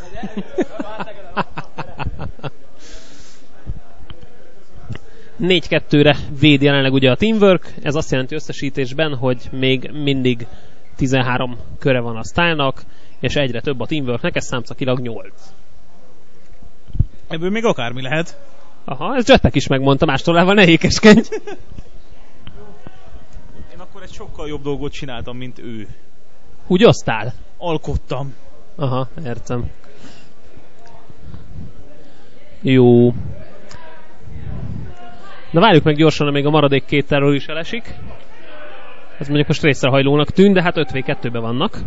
négy kettőre véd jelenleg ugye a Teamwork, ez azt jelenti összesítésben, hogy még mindig tizenhárom köre van a Style-nak, és egyre több a Teamworknek, ez számszakilag nyolc. Ebből még akármi lehet. Aha, ez Jetpack is megmondta, más tollával ne ékeskedj. Én akkor egy sokkal jobb dolgot csináltam, mint ő. Úgy osztál? Alkottam. Aha, értem. Jó. Na várjuk meg gyorsan, amíg a maradék két terror is elesik. Ez mondjuk most részrehajlónak tűn, de hát öt vé kettőben vannak.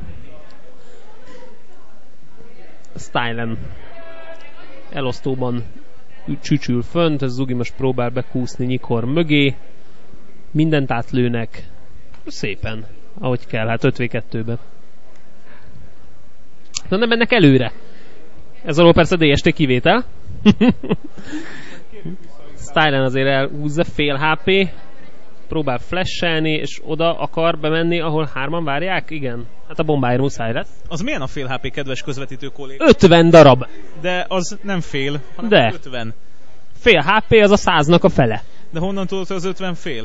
Stylen elosztóban csücsül fönt, ez Zugi most próbál bekúszni Nyikor mögé. Mindent átlőnek. Szépen, ahogy kell, hát öt vé kettőben. Na nem mennek előre. Ez alól persze dé es té kivétel. Stylen azért elhúzza, fél há pé. Próbál flashelni, és oda akar bemenni, ahol hárman várják? Igen. Hát a bombáért muszáj lesz. Az milyen a fél há pé, kedves közvetítő kollég? ötven darab. De az nem fél, hanem De. ötven. Fél há pé az a száznak a fele. De honnan tudod, hogy az ötven fél?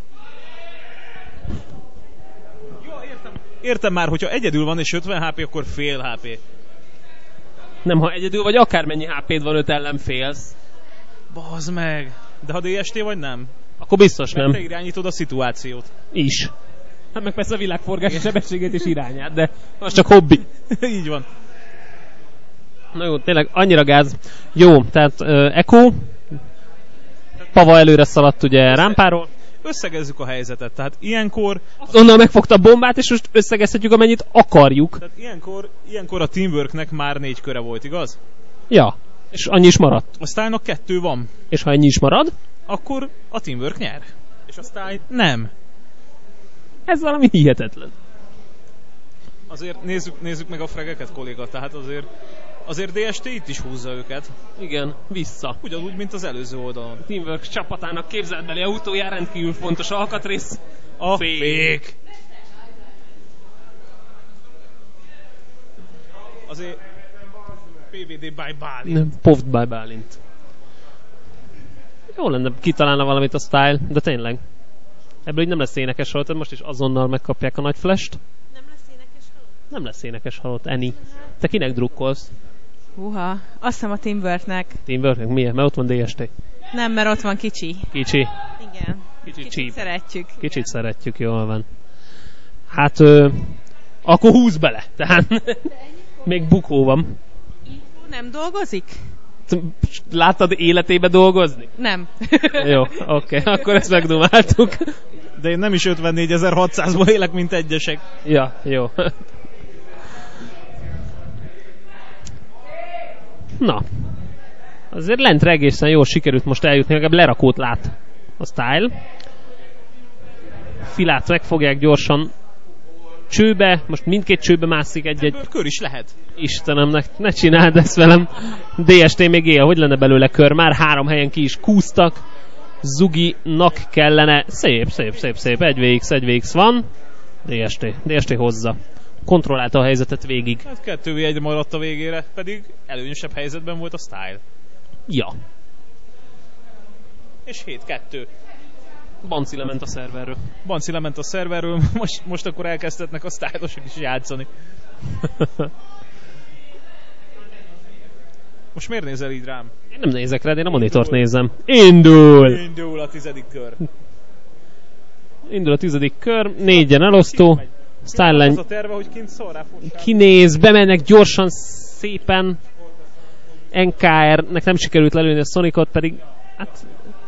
Jó, értem. Értem már, hogyha egyedül van és ötven há pé, akkor fél há pé. Nem, ha egyedül vagy akármennyi há péd van, öt ellen félsz. Bazd meg. De ha dé es té vagy nem? Akkor biztos Mert nem. te irányítod a szituációt. Is. Hát meg persze a világforgás sebességét és irányát, de az csak hobbi. Így van. Na jó, tényleg annyira gáz. Jó, tehát uh, Echo. Pava előre szaladt ugye rámpáról. Összegezzük a helyzetet. Tehát ilyenkor... Onnan megfogta a bombát, és most összegezhetjük, amennyit akarjuk. Tehát ilyenkor, ilyenkor a Teamworknek már négy köre volt, igaz? Ja, és annyi is maradt. A Style-nak kettő van. És ha ennyi is marad? Akkor a Teamwork nyer. És a Style nem. Ez valami hihetetlen. Azért nézzük, nézzük meg a fregeket, kolléga. Tehát azért, azért dé es té itt is húzza őket. Igen, vissza. Ugyanúgy, mint az előző oldalon. Teamwork csapatának képzeltbeli autóján rendkívül fontos alkatrész. A fék. fék. Azért pé vé dé by Bálint. Nem, Povd by Bálint. Jó lenne, kitalálna valamit a Style, de tényleg. Ebből így nem lesz énekes halott, most is azonnal megkapják a nagy flash-t. Nem lesz énekes halott? Nem lesz énekes halott, Eni. Te kinek drukkolsz? Húha, azt hiszem a Teamworknek. Teamworknek miért? Mert ott van dé es té. Nem, mert ott van kicsi. Kicsi? Igen. Kicsit, Kicsit cheap. szeretjük. Kicsit igen. szeretjük, jól van. Hát, ö, akkor húz bele. Tehát még bukó van. Nem dolgozik? Láttad életébe dolgozni? Nem. Jó, oké, okay. Akkor ezt megdumáltuk. De én nem is ötvennégyezer-hatszázból élek, mint egyesek. Ja, jó. Na. Azért lentre egészen jól sikerült most eljutni, legalább lerakót lát a Style. Filát megfogják gyorsan csőbe, most mindkét csőbe mászik egy-egy. Ebből kör is lehet. Istenemnek, ne csináld ezt velem. dé es té még él, hogy lenne belőle kör? Már három helyen ki is kúztak. Zuginak kellene. Szép, szép, szép, szép. egy vé iksz, egy vé iksz van. dé es té. dé es té hozza. Kontrollálta a helyzetet végig. Hát kettő vé egy maradt a végére, pedig előnyösebb helyzetben volt a Style. Ja. És hét kettő. Banci lement a szerverről. Banci lement a szerverről, most, most akkor elkezdhetnek a Style-osok is játszani. Most miért nézel így rám? Én nem nézek rá, én a monitort nézem. Indul! Indul a tizedik kör. Indul a tizedik kör, négyen elosztó. Style az a terve, hogy kint szól rá fossál. Kinéz, bemennek gyorsan, szépen. en ká er-nek nem sikerült lelőni a Sonicot, pedig hát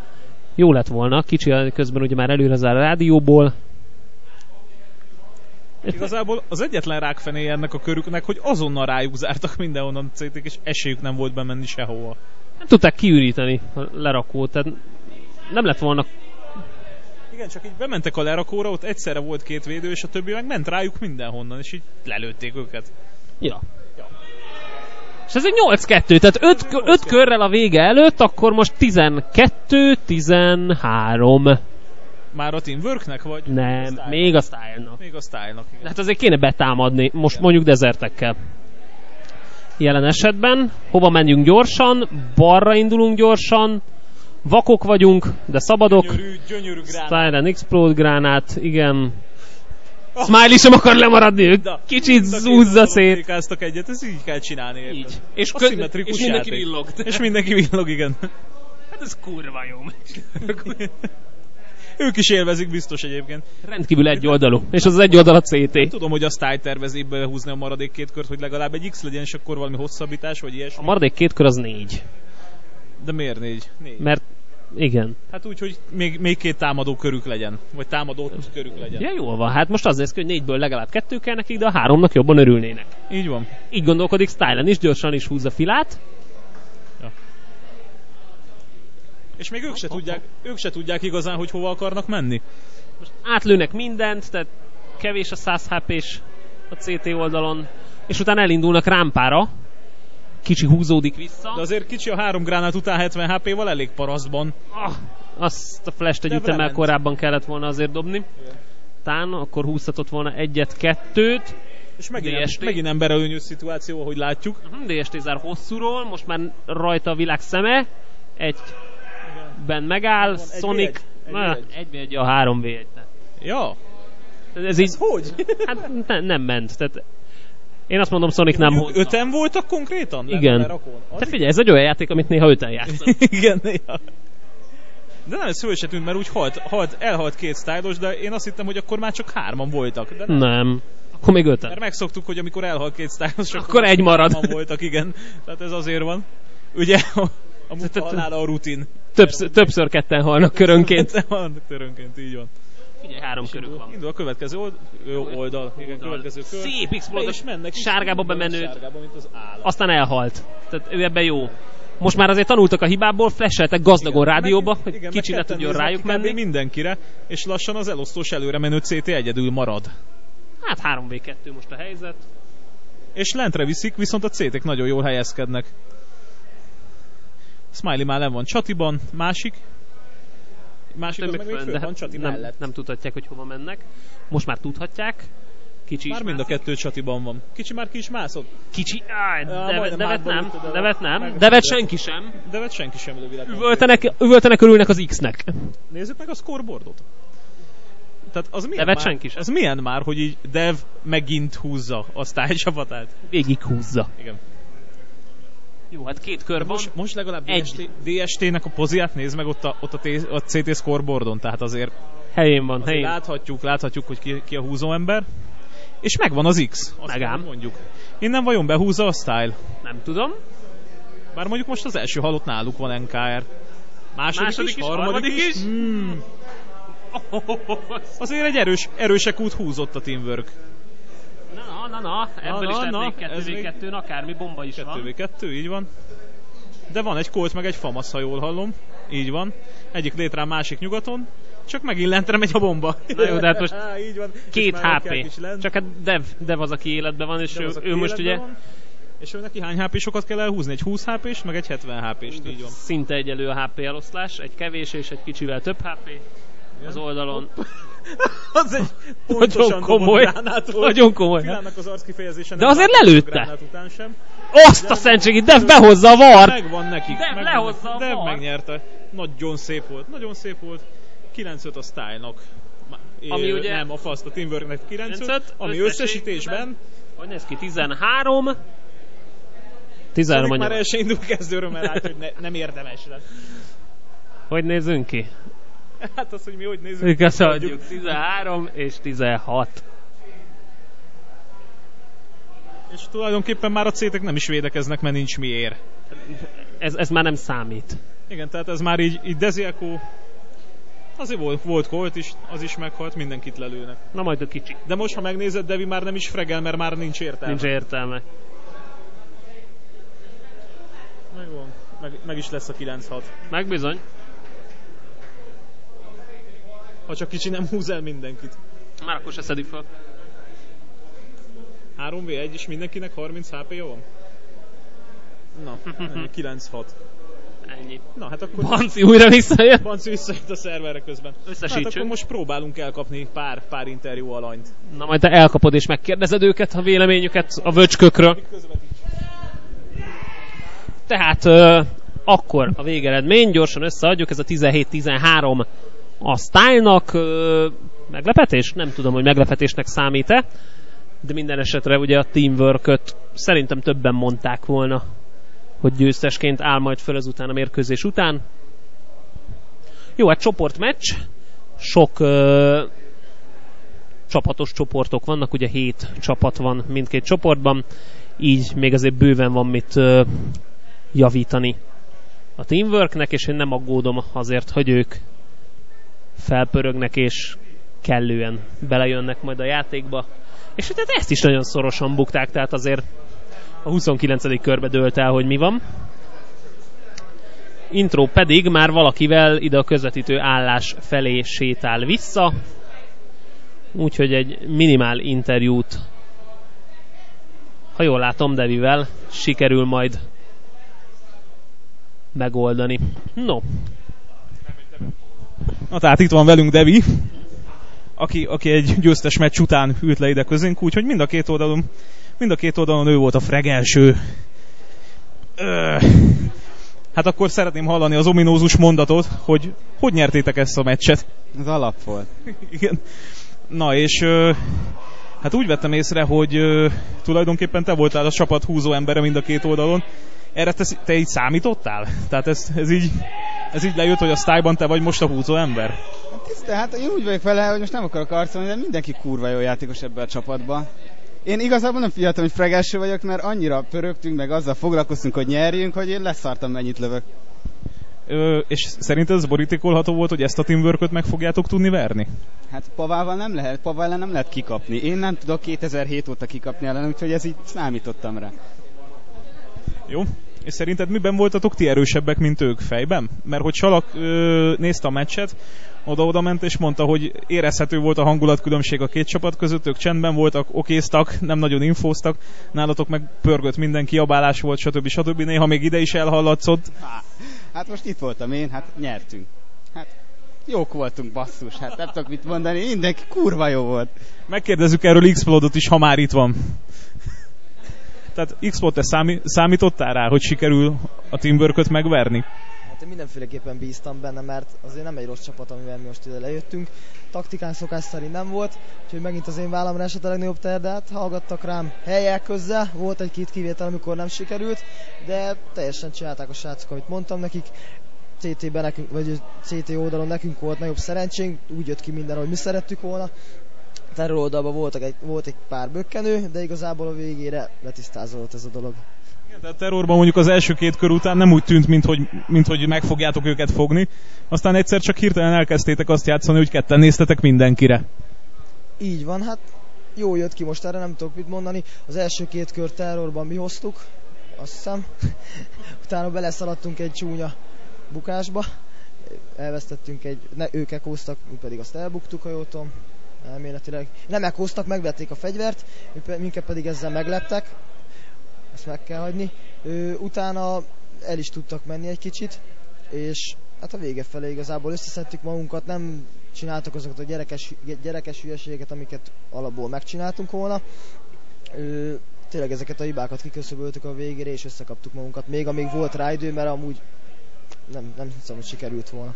jó lett volna. Kicsi közben ugye már előre zár a rádióból. Igazából az egyetlen rákfenéje ennek a körüknek, hogy azonnal rájuk zártak mindenhonnan cé té-k, és esélyük nem volt bemenni sehova. Nem tudták kiüríteni a lerakót, tehát nem lett volna... Igen, csak így bementek a lerakóra, ott egyszerre volt két védő, és a többi meg ment rájuk mindenhonnan, és így lelőtték őket. Ja. ja. És ez egy nyolc kettő, tehát öt körrel a vége előtt, akkor most tizenkettő tizenhárom. Már a Teamworknek, vagy? Nem, a még a Style-nak. Még a Style-nak, igen. Hát azért kéne betámadni, most igen. Mondjuk dezertekkel. Jelen esetben, hova menjünk gyorsan, balra indulunk gyorsan, vakok vagyunk, de szabadok. Gyönyörű, gyönyörű gránát. Style and Explode gránát, igen. Oh. Smiley sem akar lemaradni, ők kicsit zúzza szét. Egyet, ezt így kell csinálni, érted? Így. És, kö- és mindenki villog. És mindenki villog, igen. Hát ez kurva jó. Ők is élvezik biztos egyébként. Rendkívül egyoldalú. És az az egy oldal a cé té. Tudom, hogy a Style tervezi behúzni a maradék két kört, hogy legalább egy X legyen, és akkor valami hosszabbítás, vagy ilyesmi. A maradék két kör az négy. De miért négy? négy. Mert igen. Hát úgy, hogy még, még két támadó körük legyen. Vagy támadó körük legyen. Ja, jól van. Hát most az lesz, hogy négyből legalább kettő kell nekik, de a háromnak jobban örülnének. Így van. Így gondolkodik Stylen is, gyorsan is húzza filát. Ja. És még ők se, tudják, ők se tudják igazán, hogy hova akarnak menni. Most átlőnek mindent, tehát kevés a száz há pés a cé té oldalon, és utána elindulnak rámpára. Kicsi húzódik vissza. De azért kicsi a három gránát után hetven há péval elég parasztban. Ah, azt a flash-t egy ütemmel korábban kellett volna azért dobni. Igen. Tán, akkor húzhatott volna egyet-kettőt. És megint, megint emberelőnyös szituáció, ahogy látjuk. Uh-huh, dé es té zár hosszúról, most már rajta a világ szeme. Egyben megáll, van, Sonic. egy vé egy a három vé egy. Ja. Ez, ez így, hogy? Hát ne, nem ment. Tehát én azt mondom, Sonic nem hozza. Öten voltak konkrétan? Igen. Te figyelj, ez egy olyan játék, amit néha öten játszol. Igen, néha. De nem, ez föl se tűnt, mert úgy halt, halt, elhalt két Style-os, de én azt hittem, hogy akkor már csak hárman voltak. De nem. nem. Akkor még öten. Mert megszoktuk, hogy amikor elhalt két Style-os, akkor, akkor egy marad. Hárman voltak, igen. Tehát ez azért van. Ugye a, a munkahalála a rutin. Többször, többször ketten halnak körönként. Ketten halnak körönként, így van. Figyelj, három és körük van. Indul a következő old, oldal. oldal. Igen, oldal. Következő kör. Szép X-plódos mennek. Sárgába bemenőt. Sárgába, mint az állat. Aztán elhalt. Tehát ő ebben jó. Most már azért tanultak a hibából, flasheltek gazdagon igen, rádióba, meg, hogy igen, kicsi ne tudjon rájuk menni. Mindenkire, és lassan az elosztós előre menő cé té egyedül marad. Hát három vé kettő most a helyzet. És lentre viszik, viszont a cé ték nagyon jól helyezkednek. Smiley már nem van csatiban, másik. Másik az meg még föl van csati nem, mellett. Nem tudhatják, hogy hova mennek. Most már tudhatják. Kicsi már is mind mászik. A kettő csatiban van. Kicsi már ki is mászott. Kicsi, áj, devet, devet nem, devet nem, devet senki sem. Devet senki sem lövileg. Üvöltenek, üvöltenek örülnek az X-nek. Nézzük meg a scoreboardot. Tehát az milyen devet már, senki sem. Az milyen már, hogy így Dev megint húzza a Style csapatát? Végig húzza. Igen. Jó, hát két kör van. Most, most legalább dé es té-nek a poziát nézd meg ott a, ott a, T, a cé té scoreboardon, tehát azért helyén van, helyén. Láthatjuk, láthatjuk, hogy ki, ki a húzó ember. És megvan az X. Megám. Mondjuk. Innen vajon behúzza a Style? Nem tudom. Bár mondjuk most az első halott náluk van en ká er. Második, Második is, is, harmadik, harmadik is. is. Hmm. Azért egy erős, erősek út húzott a Teamwork. Na, na, na, na. ebből na, is lehet na, még kettő vé kettőn, akármi bomba is van. kettő vé kettő, így van. De van egy Colt meg egy Famasz, ha jól hallom. Így van. Egyik létrán, másik nyugaton. Csak megint lentre megy a bomba. Na jó, de hát most így van. két há pé. Csak hát Dev, Dev az, aki életben van, és ő, ő most ugye... Van. És ő neki hány há pésokat kell elhúzni? Egy húsz há pést, meg egy hetven há pést, így van. Szinte egyelő a há pé eloszlás, egy kevés és egy kicsivel több há pé az oldalon. Az egy pontosan komoly. Nagyon komoly. Filának az arckifejezésen. De azért lelőtte. Sem. Azt a szentségét, Dev behozza a vart. Megvan nekik. Dev meg lehozza a Dev vart. megnyerte. Nagyon szép volt. Nagyon szép volt. kilenc öt a Style-nak. Ami ugye... Nem, a Fast, a Teamworknek kilenc öt. Ami összesítésben... Hogy néz ki? tizenhárom. tizenhárom Sonic már el se indul kezdőről, mert hát, hogy ne, nem érdemes lesz. Hogy nézzünk ki? Hát az, hogy mi hogy nézzünk. Igaz, adjuk. tizenhárom és tizenhat. És tulajdonképpen már a cé ték nem is védekeznek, mert nincs miért. Ez, ez már nem számít. Igen, tehát ez már így, így Desielko Azért volt, volt Colt is, az is meghalt, mindenkit lelőnek. Na majd a kicsi. De most, ha megnézed, Devi már nem is fregel, mert már nincs értelme. Nincs értelme. Megvan. Meg, meg is lesz a kilenc hat. Meg bizony. Ha csak kicsi nem húz el mindenkit. Már akkor se szedik fel. három vé egy és mindenkinek harminc há pé-ja van? Na, kilenc hat. Ennyi. Na, hát akkor... Banci újra visszajött. Banci visszajött a szerverre közben. Összesítsük. Hát akkor most próbálunk elkapni pár, pár interjú alanyt. Na majd te elkapod és megkérdezed őket a véleményüket a vöcskökről. Tehát euh, akkor a végeredmény, gyorsan összeadjuk, ez a tizenhét tizenhárom a Style-nak. Euh, meglepetés? Nem tudom, hogy meglepetésnek számít-e, de minden esetre ugye a Teamwork-öt szerintem többen mondták volna, hogy győztesként áll majd föl ezután a mérkőzés után. Jó, hát csoportmeccs, sok ö, csapatos csoportok vannak, ugye hét csapat van mindkét csoportban, így még azért bőven van mit ö, javítani a Teamworknek, és én nem aggódom azért, hogy ők felpörögnek és kellően belejönnek majd a játékba. És tehát ezt is nagyon szorosan bukták, tehát azért a huszonkilencedik körbe dőlt el, hogy mi van. Intro pedig már valakivel ide a közvetítő állás felé sétál vissza. Úgyhogy egy minimál interjút, ha jól látom, Devivel sikerül majd megoldani. No. Na tehát itt van velünk Devi, aki, aki egy győztes meccs után ült le ide közénk, úgyhogy mind a két oldalon Mind a két oldalon ő volt a fregelső. Öh. Hát akkor szeretném hallani az ominózus mondatot, hogy hogy nyertétek ezt a meccset? Az alap volt. Igen. Na és ö, hát úgy vettem észre, hogy ö, tulajdonképpen te voltál a csapat húzó embere mind a két oldalon. Erre te, te így számítottál? Tehát ez, ez, így, ez így lejött, hogy a Style-ban te vagy most a húzó ember? Hát, hát én úgy vagyok vele, hogy most nem akarok arcolni, de mindenki kurva jó játékos ebbe a csapatba. Én igazából nem figyeltem, hogy fregelső vagyok, mert annyira pörögtünk, meg azzal foglalkoztunk, hogy nyerjünk, hogy én leszartam, mennyit lövök. Ö, és szerinted ez borítékolható volt, hogy ezt a Teamwork-öt meg fogjátok tudni verni? Hát Pavával nem lehet, Paval ellen nem lehet kikapni. Én nem tudok kétezer-hét óta kikapni ellen, úgyhogy ez így számítottam rá. Jó. És szerinted miben voltatok ti erősebbek, mint ők fejben? Mert hogy Salak ö, nézte a meccset, oda-oda ment és mondta, hogy érezhető volt a hangulatkülönbség a két csapat között, ők csendben voltak, okéztak, nem nagyon infóztak, nálatok meg pörgött minden, kiabálás volt, stb. stb. Néha még ide is elhallatszott. Há, hát most itt voltam én, hát nyertünk. Hát jók voltunk, basszus, hát nem tudok mit mondani, mindenki kurva jó volt. Megkérdezzük erről X-Plodot is, ha már itt van. Tehát X-Plod, te számí- számítottál rá, hogy sikerül a Teamwork-öt megverni? Hát én mindenféleképpen bíztam benne, mert azért nem egy rossz csapat, amivel mi most ide lejöttünk. Taktikán szokás szerint nem volt, úgyhogy megint az én vállamra esett a legnagyobb teher, de hát hallgattak rám helyek közzel, volt egy-két kivétel, amikor nem sikerült, de teljesen csinálták a srácok, amit mondtam nekik. cé té-ben nekünk, vagy cé té oldalon nekünk volt nagyobb szerencsénk, úgy jött ki minden, hogy mi szerettük volna. Terror oldalban voltak egy, volt egy pár bökkenő, de igazából a végére letisztázódott ez a dolog. Igen, tehát terrorban mondjuk az első két kör után nem úgy tűnt, mint hogy, mint hogy meg fogjátok őket fogni. Aztán egyszer csak hirtelen elkezdtétek azt játszani, hogy ketten néztetek mindenkire. Így van, hát jó jött ki, most erre nem tudok mit mondani. Az első két kör terrorban mi hoztuk, azt hiszem. Utána beleszaladtunk egy csúnya bukásba. Elvesztettünk egy, ne, ők ekóztak, mi pedig azt elbuktuk, ha jól tudom. Elméletileg. Nem ekóztak, megvették a fegyvert, minket pedig ezzel megleptek. Ezt meg kell hagyni. Ö, utána el is tudtak menni egy kicsit, és hát a vége felé igazából összeszedtük magunkat, nem csináltuk azokat a gyerekes, gyerekes hülyeségeket, amiket alapból megcsináltunk volna. Ö, tényleg ezeket a hibákat kiköszöböltük a végére, és összekaptuk magunkat, még amíg volt rá idő, mert amúgy nem, nem hiszem, hogy sikerült volna.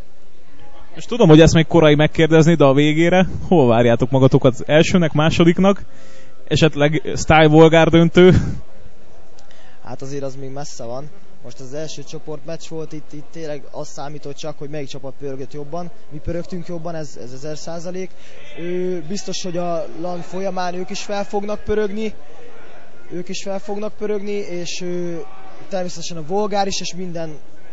És tudom, hogy ezt még korai megkérdezni, de a végére hol várjátok magatokat? Az elsőnek, másodiknak? Esetleg Style Volgár döntő? Hát azért az még messze van. Most az első csoportmeccs volt, itt, itt tényleg az számított csak, hogy melyik csapat pörgött jobban. Mi pörögtünk jobban, ez, ez ezer százalék. Biztos, hogy a LAN folyamán ők is fel fognak pörögni. Ők is fel fognak pörögni, és ő, természetesen a Volgár is, és minden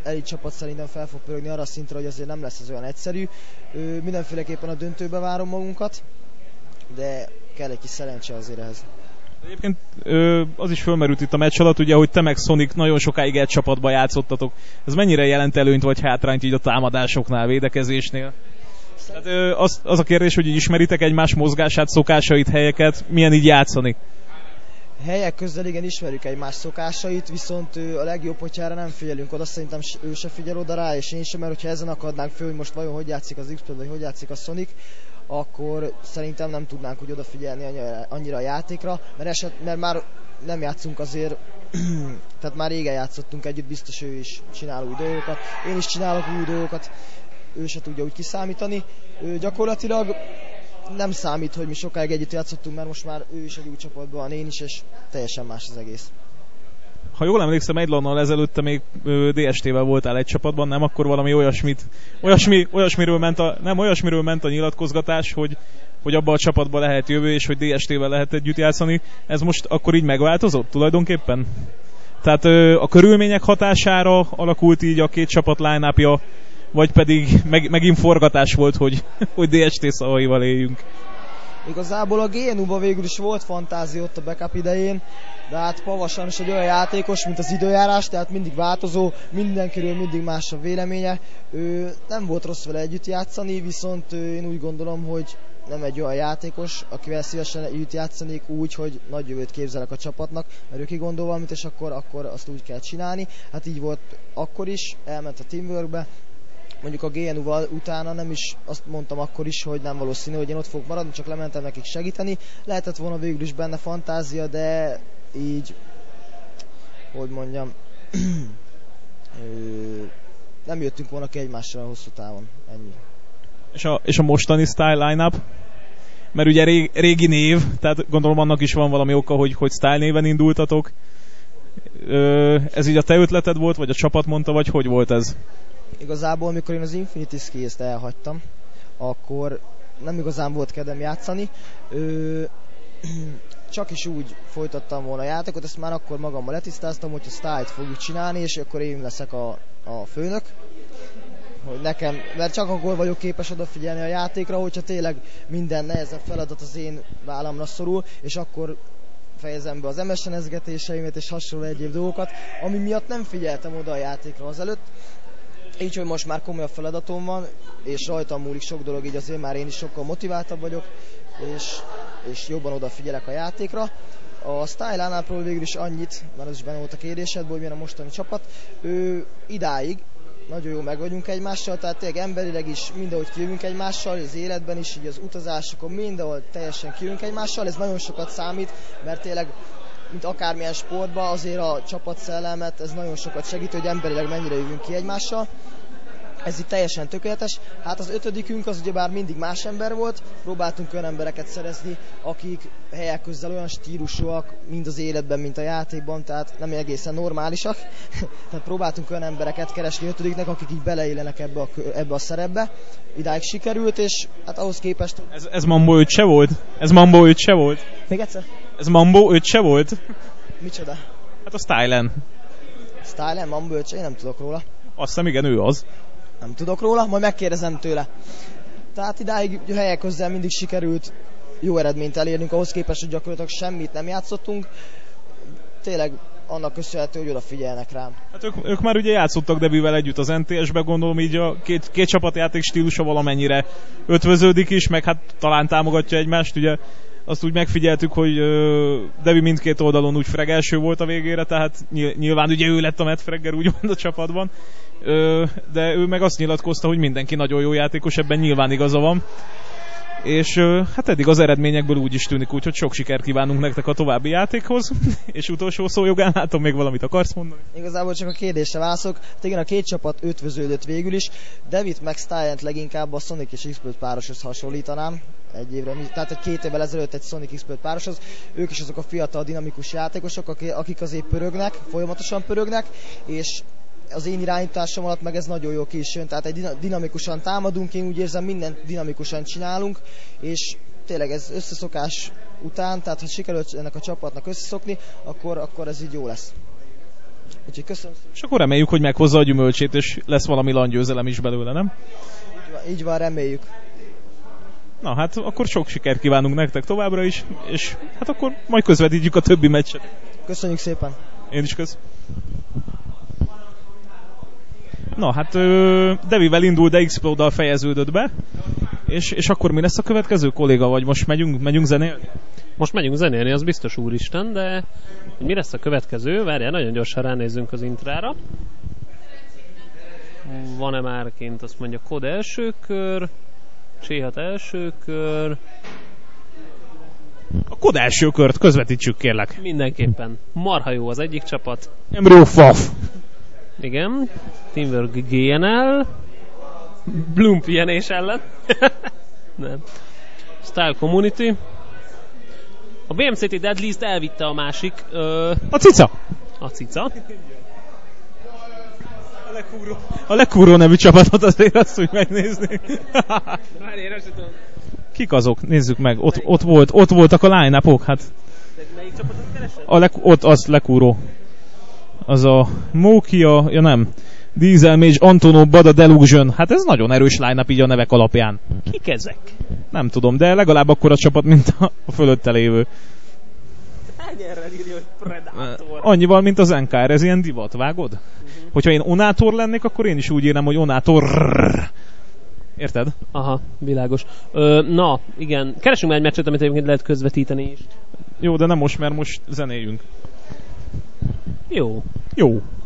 elit csapat szerintem fel fog pörögni arra a szintre, hogy azért nem lesz ez olyan egyszerű. Mindenféleképpen a döntőbe várom magunkat, de kell egy kis szerencse azért ehhez. Egyébként az is fölmerült itt a meccs alatt, ugye, hogy te meg Sonic nagyon sokáig egy csapatban játszottatok. Ez mennyire jelent előnyt vagy hátrányt így a támadásoknál, védekezésnél? Tehát az, az a kérdés, hogy így ismeritek egymás mozgását, szokásait, helyeket, milyen így játszani? Helyek közben igen ismerjük egymás szokásait, viszont a legjobb, hogyha erre nem figyelünk oda, szerintem ő se figyel oda rá, és én sem, mert hogyha ezen akadnánk föl, hogy most vajon hogy játszik az X-Ped, vagy hogy játszik a Sonic, akkor szerintem nem tudnánk úgy odafigyelni annyira a játékra, mert, eset, mert már nem játszunk azért, tehát már régen játszottunk együtt, biztos ő is csinál új dolgokat, én is csinálok új dolgokat, ő se tudja úgy kiszámítani. Ő gyakorlatilag nem számít, hogy mi sokáig együtt játszottunk, mert most már ő is egy új csapatban van, én is, és teljesen más az egész. Ha jól emlékszem, egy lannal ezelőtte még dé es té-vel voltál egy csapatban, nem? Akkor valami olyasmit, olyasmi, olyasmiről ment a, nem, olyasmiről ment a nyilatkozgatás, hogy, hogy abban a csapatban lehet jövő, és hogy dé es té-vel lehet együtt játszani. Ez most akkor így megváltozott tulajdonképpen? Tehát a körülmények hatására alakult így a két csapat line-upja, vagy pedig meg, megint forgatás volt, hogy, hogy dé es té szavaival éljünk? Igazából a gé en u-ban végül is volt fantázia ott a backup idején, de hát Pava sajnos egy olyan játékos, mint az időjárás, tehát mindig változó, mindenkiről mindig más a véleménye. Ő nem volt rossz vele együtt játszani, viszont én úgy gondolom, hogy nem egy olyan játékos, akivel szívesen együtt játszanék úgy, hogy nagy jövőt képzelek a csapatnak, mert ő kigondol valamit, és akkor, akkor azt úgy kell csinálni. Hát így volt akkor is, elment a teamworkbe. Mondjuk a gé en u-val utána nem is azt mondtam akkor is, hogy nem valószínű, hogy én ott fogok maradni, csak lementem nekik segíteni. Lehetett volna végül is benne fantázia, de így, hogy mondjam, nem jöttünk volna ki egymással hosszú távon. Ennyi. És a, és a mostani style line-up? Mert ugye rég, régi név, tehát gondolom annak is van valami oka, hogy, hogy style néven indultatok. Ez így a te ötleted volt, vagy a csapat mondta, vagy hogy volt ez? Igazából, amikor én az Infinity Skills-t elhagytam, akkor nem igazán volt kedvem játszani. Ö, csak is úgy folytattam volna a játékot, ezt már akkor magammal letisztáztam, hogyha style-t fogjuk csinálni, és akkor én leszek a, a főnök. Hogy nekem, mert csak akkor vagyok képes odafigyelni a játékra, hogyha tényleg minden nehezebb feladat az én vállamra szorul, és akkor fejezem be az em es en-ezgetéseimet és hasonló egyéb dolgokat, ami miatt nem figyeltem oda a játékra azelőtt. Így, hogy most már komolyabb feladatom van, és rajtam múlik sok dolog, így azért már én is sokkal motiváltabb vagyok, és, és jobban odafigyelek a játékra. A Style line-upról végül is annyit, mert az is benne volt a kérdésedből, hogy milyen a mostani csapat. Ő idáig nagyon jó meg vagyunk egymással, tehát tényleg emberileg is mindenhogy kijövünk egymással, az életben is, így az utazásokon mindenhol teljesen kijövünk egymással, ez nagyon sokat számít, mert tényleg mint akármilyen sportban, azért a csapatszellemet, ez nagyon sokat segít, hogy emberileg mennyire jövünk ki egymással. Ez itt teljesen tökéletes. Hát az ötödikünk az ugyebár mindig más ember volt, próbáltunk olyan embereket szerezni, akik helyek közzel olyan stílusúak, mind az életben, mint a játékban, tehát nem egészen normálisak. Tehát próbáltunk olyan embereket keresni ötödiknek, akik így beleillenek ebbe a, ebbe a szerepbe. Idáig sikerült, és hát ahhoz képest... Ez, ez Mambo öt se volt? Ez Mambo öt se volt? Még egyszer? Ez Mambo öt se volt? Micsoda? Hát a Stylen. Stylen, Mambo öt se? Én nem tudok róla. Azt hiszem, igen, ő az. Nem tudok róla, majd megkérdezem tőle. Tehát idáig helyek közel mindig sikerült jó eredményt elérnünk, ahhoz képest, hogy gyakorlatilag semmit nem játszottunk. Tényleg annak köszönhető, hogy odafigyelnek rám. Hát ők, ők már ugye játszottak Debivel együtt az en té es-be, gondolom így a két, két csapatjáték stílusa valamennyire ötvöződik is, meg hát talán támogatja egymást, ugye azt úgy megfigyeltük, hogy uh, Debi mindkét oldalon úgy freg első volt a végére, tehát nyilván ugye ő lett a Matt Fregger úgymond a csapatban, uh, de ő meg azt nyilatkozta, hogy mindenki nagyon jó játékos, ebben nyilván igaza van. És uh, hát eddig az eredményekből úgy is tűnik úgy, hogy sok sikert kívánunk nektek a további játékhoz. És utolsó szó jogán, látom, még valamit akarsz mondani? Igazából csak a kérdésre válaszok. Hát igen, a két csapat ötvöződött végül is. Devit meg Stylent leginkább a Sonic és X-Ped pároshoz hasonlítanám. Egy évre, tehát egy két évvel ezelőtt egy Sonic X-Ped pároshoz. Ők is azok a fiatal, dinamikus játékosok, akik azért pörögnek, folyamatosan pörögnek, és az én irányításom alatt meg ez nagyon jó ki is jön, tehát egy dinamikusan támadunk, én úgy érzem, mindent dinamikusan csinálunk, és tényleg ez összeszokás után, tehát ha sikerült ennek a csapatnak összeszokni, akkor, akkor ez így jó lesz. Úgyhogy köszönöm. És akkor reméljük, hogy meghozza a gyümölcsét, és lesz valami langyőzelem is belőle, nem? Így van, így van, reméljük. Na hát akkor sok sikert kívánunk nektek továbbra is, és hát akkor majd közvetítjük a többi meccset. Köszönjük szépen. Én is kösz. Na hát ö, Devivel indul, de Explode-dal fejeződött be. És, és akkor mi lesz a következő, kolléga? Vagy most megyünk, megyünk zenélni? Most megyünk zenélni, az biztos úristen, de hogy mi lesz a következő? Várjál, nagyon gyorsan ránézzünk az intrára. Van-e már kint? Azt mondja, kod első kör, Cséhat első kör. A kod első kört közvetítsük, kérlek. Mindenképpen. Marha jó az egyik csapat. Embryo Faf. Igen. Teamwork gé en el. Bloom pé en és ellen. Nem. Style Community. A bé em cé té Deadliest elvitte a másik. Ö... A cica. A cica. A Lekúró. A Lekúró nevű csapatot azért azt úgy megnézni. Kik azok? Nézzük meg. Ott, ott, volt, ott voltak a line-upok, hát. Melyik csapatot keresed? A le- ott az Lekúró. Az a Mokia, ja nem. Diesel Mage, Antonov, Bada Delusion. Hát ez nagyon erős line-up így a nevek alapján. Kik ezek? Nem tudom, de legalább akkor a csapat, mint a, a fölötte lévő. Hányerrel írja, hogy Predator? Annyival, mint az en ká er, ez ilyen divat, vágod? Uh-huh. Hogyha én Onátor lennék, akkor én is úgy írnám, hogy Onátor. Érted? Aha, világos. Ö, na, igen. Keresünk már egy meccset, amit egyébként lehet közvetíteni is. Jó, de nem most, mert most zenéljünk. Jó. Jó.